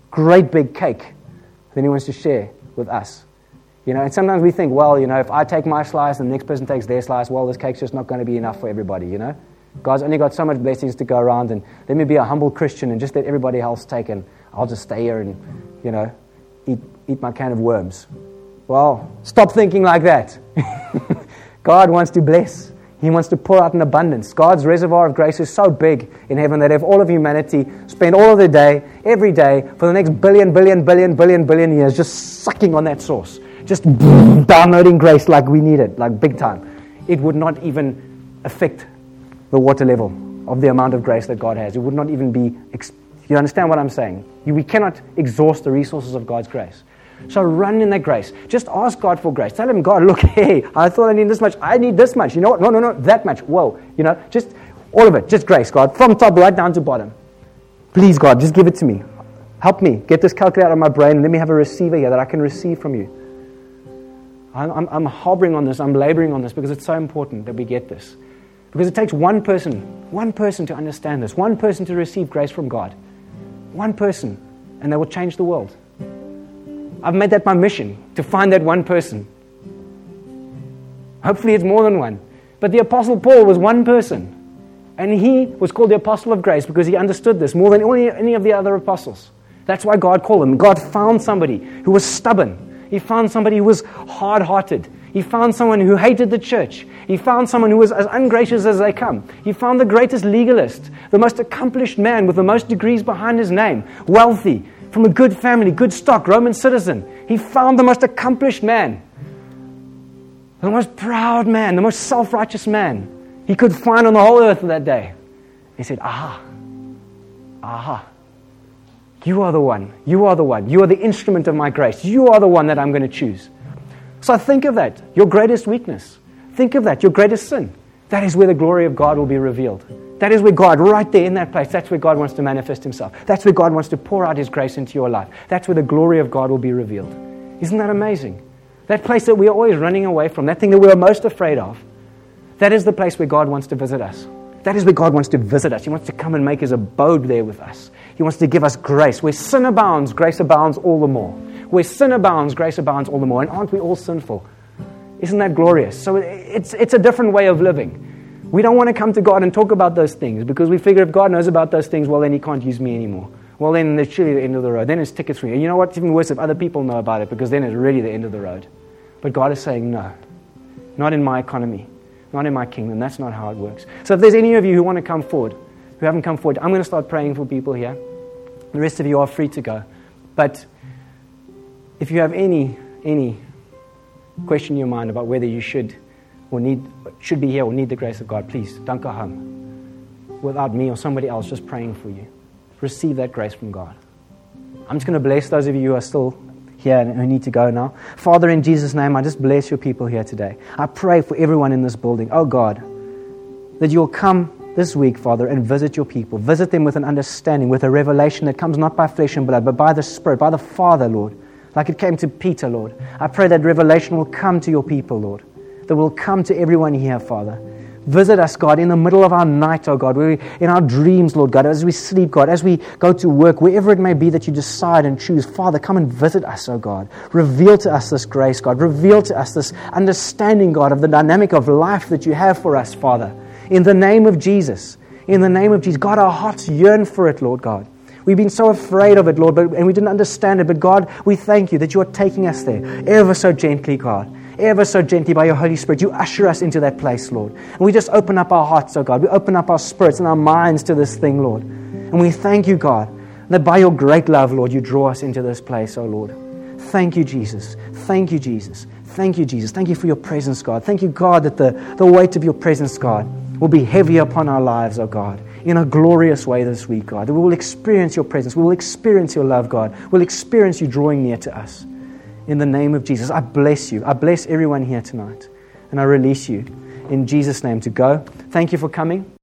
S1: cake that He wants to share with us. You know, and sometimes we think, well, you know, if I take my slice and the next person takes their slice, well, this cake's just not going to be enough for everybody, you know. God's only got so much blessings to go around, and let me be a humble Christian and just let everybody else take, and I'll just stay here and, you know, eat my can of worms. Well, stop thinking like that. God wants to bless. He wants to pour out in abundance. God's reservoir of grace is so big in heaven that if all of humanity spend all of their day, every day, for the next billion years, just sucking on that source, just downloading grace like we need it, like big time, it would not even affect the water level of the amount of grace that God has. It would not even be, you understand what I'm saying? We cannot exhaust the resources of God's grace. So run in that grace. Just ask God for grace. Tell Him, God, look, hey, I thought I need this much. I need this much. You know what? No, that much. Whoa. You know, just all of it. Just grace, God. From top right down to bottom. Please, God, just give it to me. Help me. Get this calculator out of my brain. Let me have a receiver here that I can receive from you. I'm harboring on this. I'm laboring on this because it's so important that we get this. Because it takes one person to understand this. One person to receive grace from God. One person. And they will change the world. I've made that my mission, to find that one person. Hopefully it's more than one. But the Apostle Paul was one person. And he was called the Apostle of Grace because he understood this more than any of the other apostles. That's why God called him. God found somebody who was stubborn. He found somebody who was hard-hearted. He found someone who hated the church. He found someone who was as ungracious as they come. He found the greatest legalist, the most accomplished man with the most degrees behind his name, wealthy, from a good family, good stock, Roman citizen. He found the most accomplished man, the most proud man, the most self-righteous man he could find on the whole earth that day. He said, aha, you are the one, you are the instrument of my grace, you are the one that I'm going to choose. So think of that, your greatest weakness. Think of that, your greatest sin. That is where the glory of God will be revealed. That is where God, right there in that place, that's where God wants to manifest Himself. That's where God wants to pour out His grace into your life. That's where the glory of God will be revealed. Isn't that amazing? That place that we are always running away from, that thing that we are most afraid of, that is the place where God wants to visit us. That is where God wants to visit us. He wants to come and make His abode there with us. He wants to give us grace. Where sin abounds, grace abounds all the more. Where sin abounds, grace abounds all the more. And aren't we all sinful? Isn't that glorious? So it's a different way of living. We don't want to come to God and talk about those things because we figure if God knows about those things, well, then He can't use me anymore. Well, then it's surely the end of the road. Then it's tickets for you. And you know what? It's even worse if other people know about it because then it's really the end of the road. But God is saying, no, not in my economy, not in my kingdom. That's not how it works. So if there's any of you who want to come forward, who haven't come forward, I'm going to start praying for people here. The rest of you are free to go. But if you have any question in your mind about whether you should be here or need the grace of God, please don't go home without me or somebody else just praying for you. Receive that grace from God. I'm just going to bless those of you who are still here and who need to go now. Father, in Jesus' name, I just bless your people here today. I pray for everyone in this building, oh God, that you'll come this week, Father, and visit your people. Visit them with an understanding, with a revelation that comes not by flesh and blood, but by the Spirit, by the Father, Lord, like it came to Peter, Lord. I pray that revelation will come to your people, Lord, that will come to everyone here, Father. Visit us, God, in the middle of our night, oh God, in our dreams, Lord God, as we sleep, God, as we go to work, wherever it may be that you decide and choose. Father, come and visit us, oh God. Reveal to us this grace, God. Reveal to us this understanding, God, of the dynamic of life that you have for us, Father. In the name of Jesus. In the name of Jesus. God, our hearts yearn for it, Lord God. We've been so afraid of it, Lord, and we didn't understand it. But God, we thank you that you are taking us there ever so gently, God. Ever so gently by your Holy Spirit, you usher us into that place, Lord. And we just open up our hearts, oh God. We open up our spirits and our minds to this thing, Lord. And we thank you, God, that by your great love, Lord, you draw us into this place, oh Lord. Thank you, Jesus. Thank you, Jesus. Thank you, Jesus. Thank you for your presence, God. Thank you, God, that the weight of your presence, God, will be heavy upon our lives, oh God, in a glorious way this week, God. That we will experience your presence. We will experience your love, God. We'll experience you drawing near to us. In the name of Jesus, I bless you. I bless everyone here tonight. And I release you in Jesus' name to go. Thank you for coming.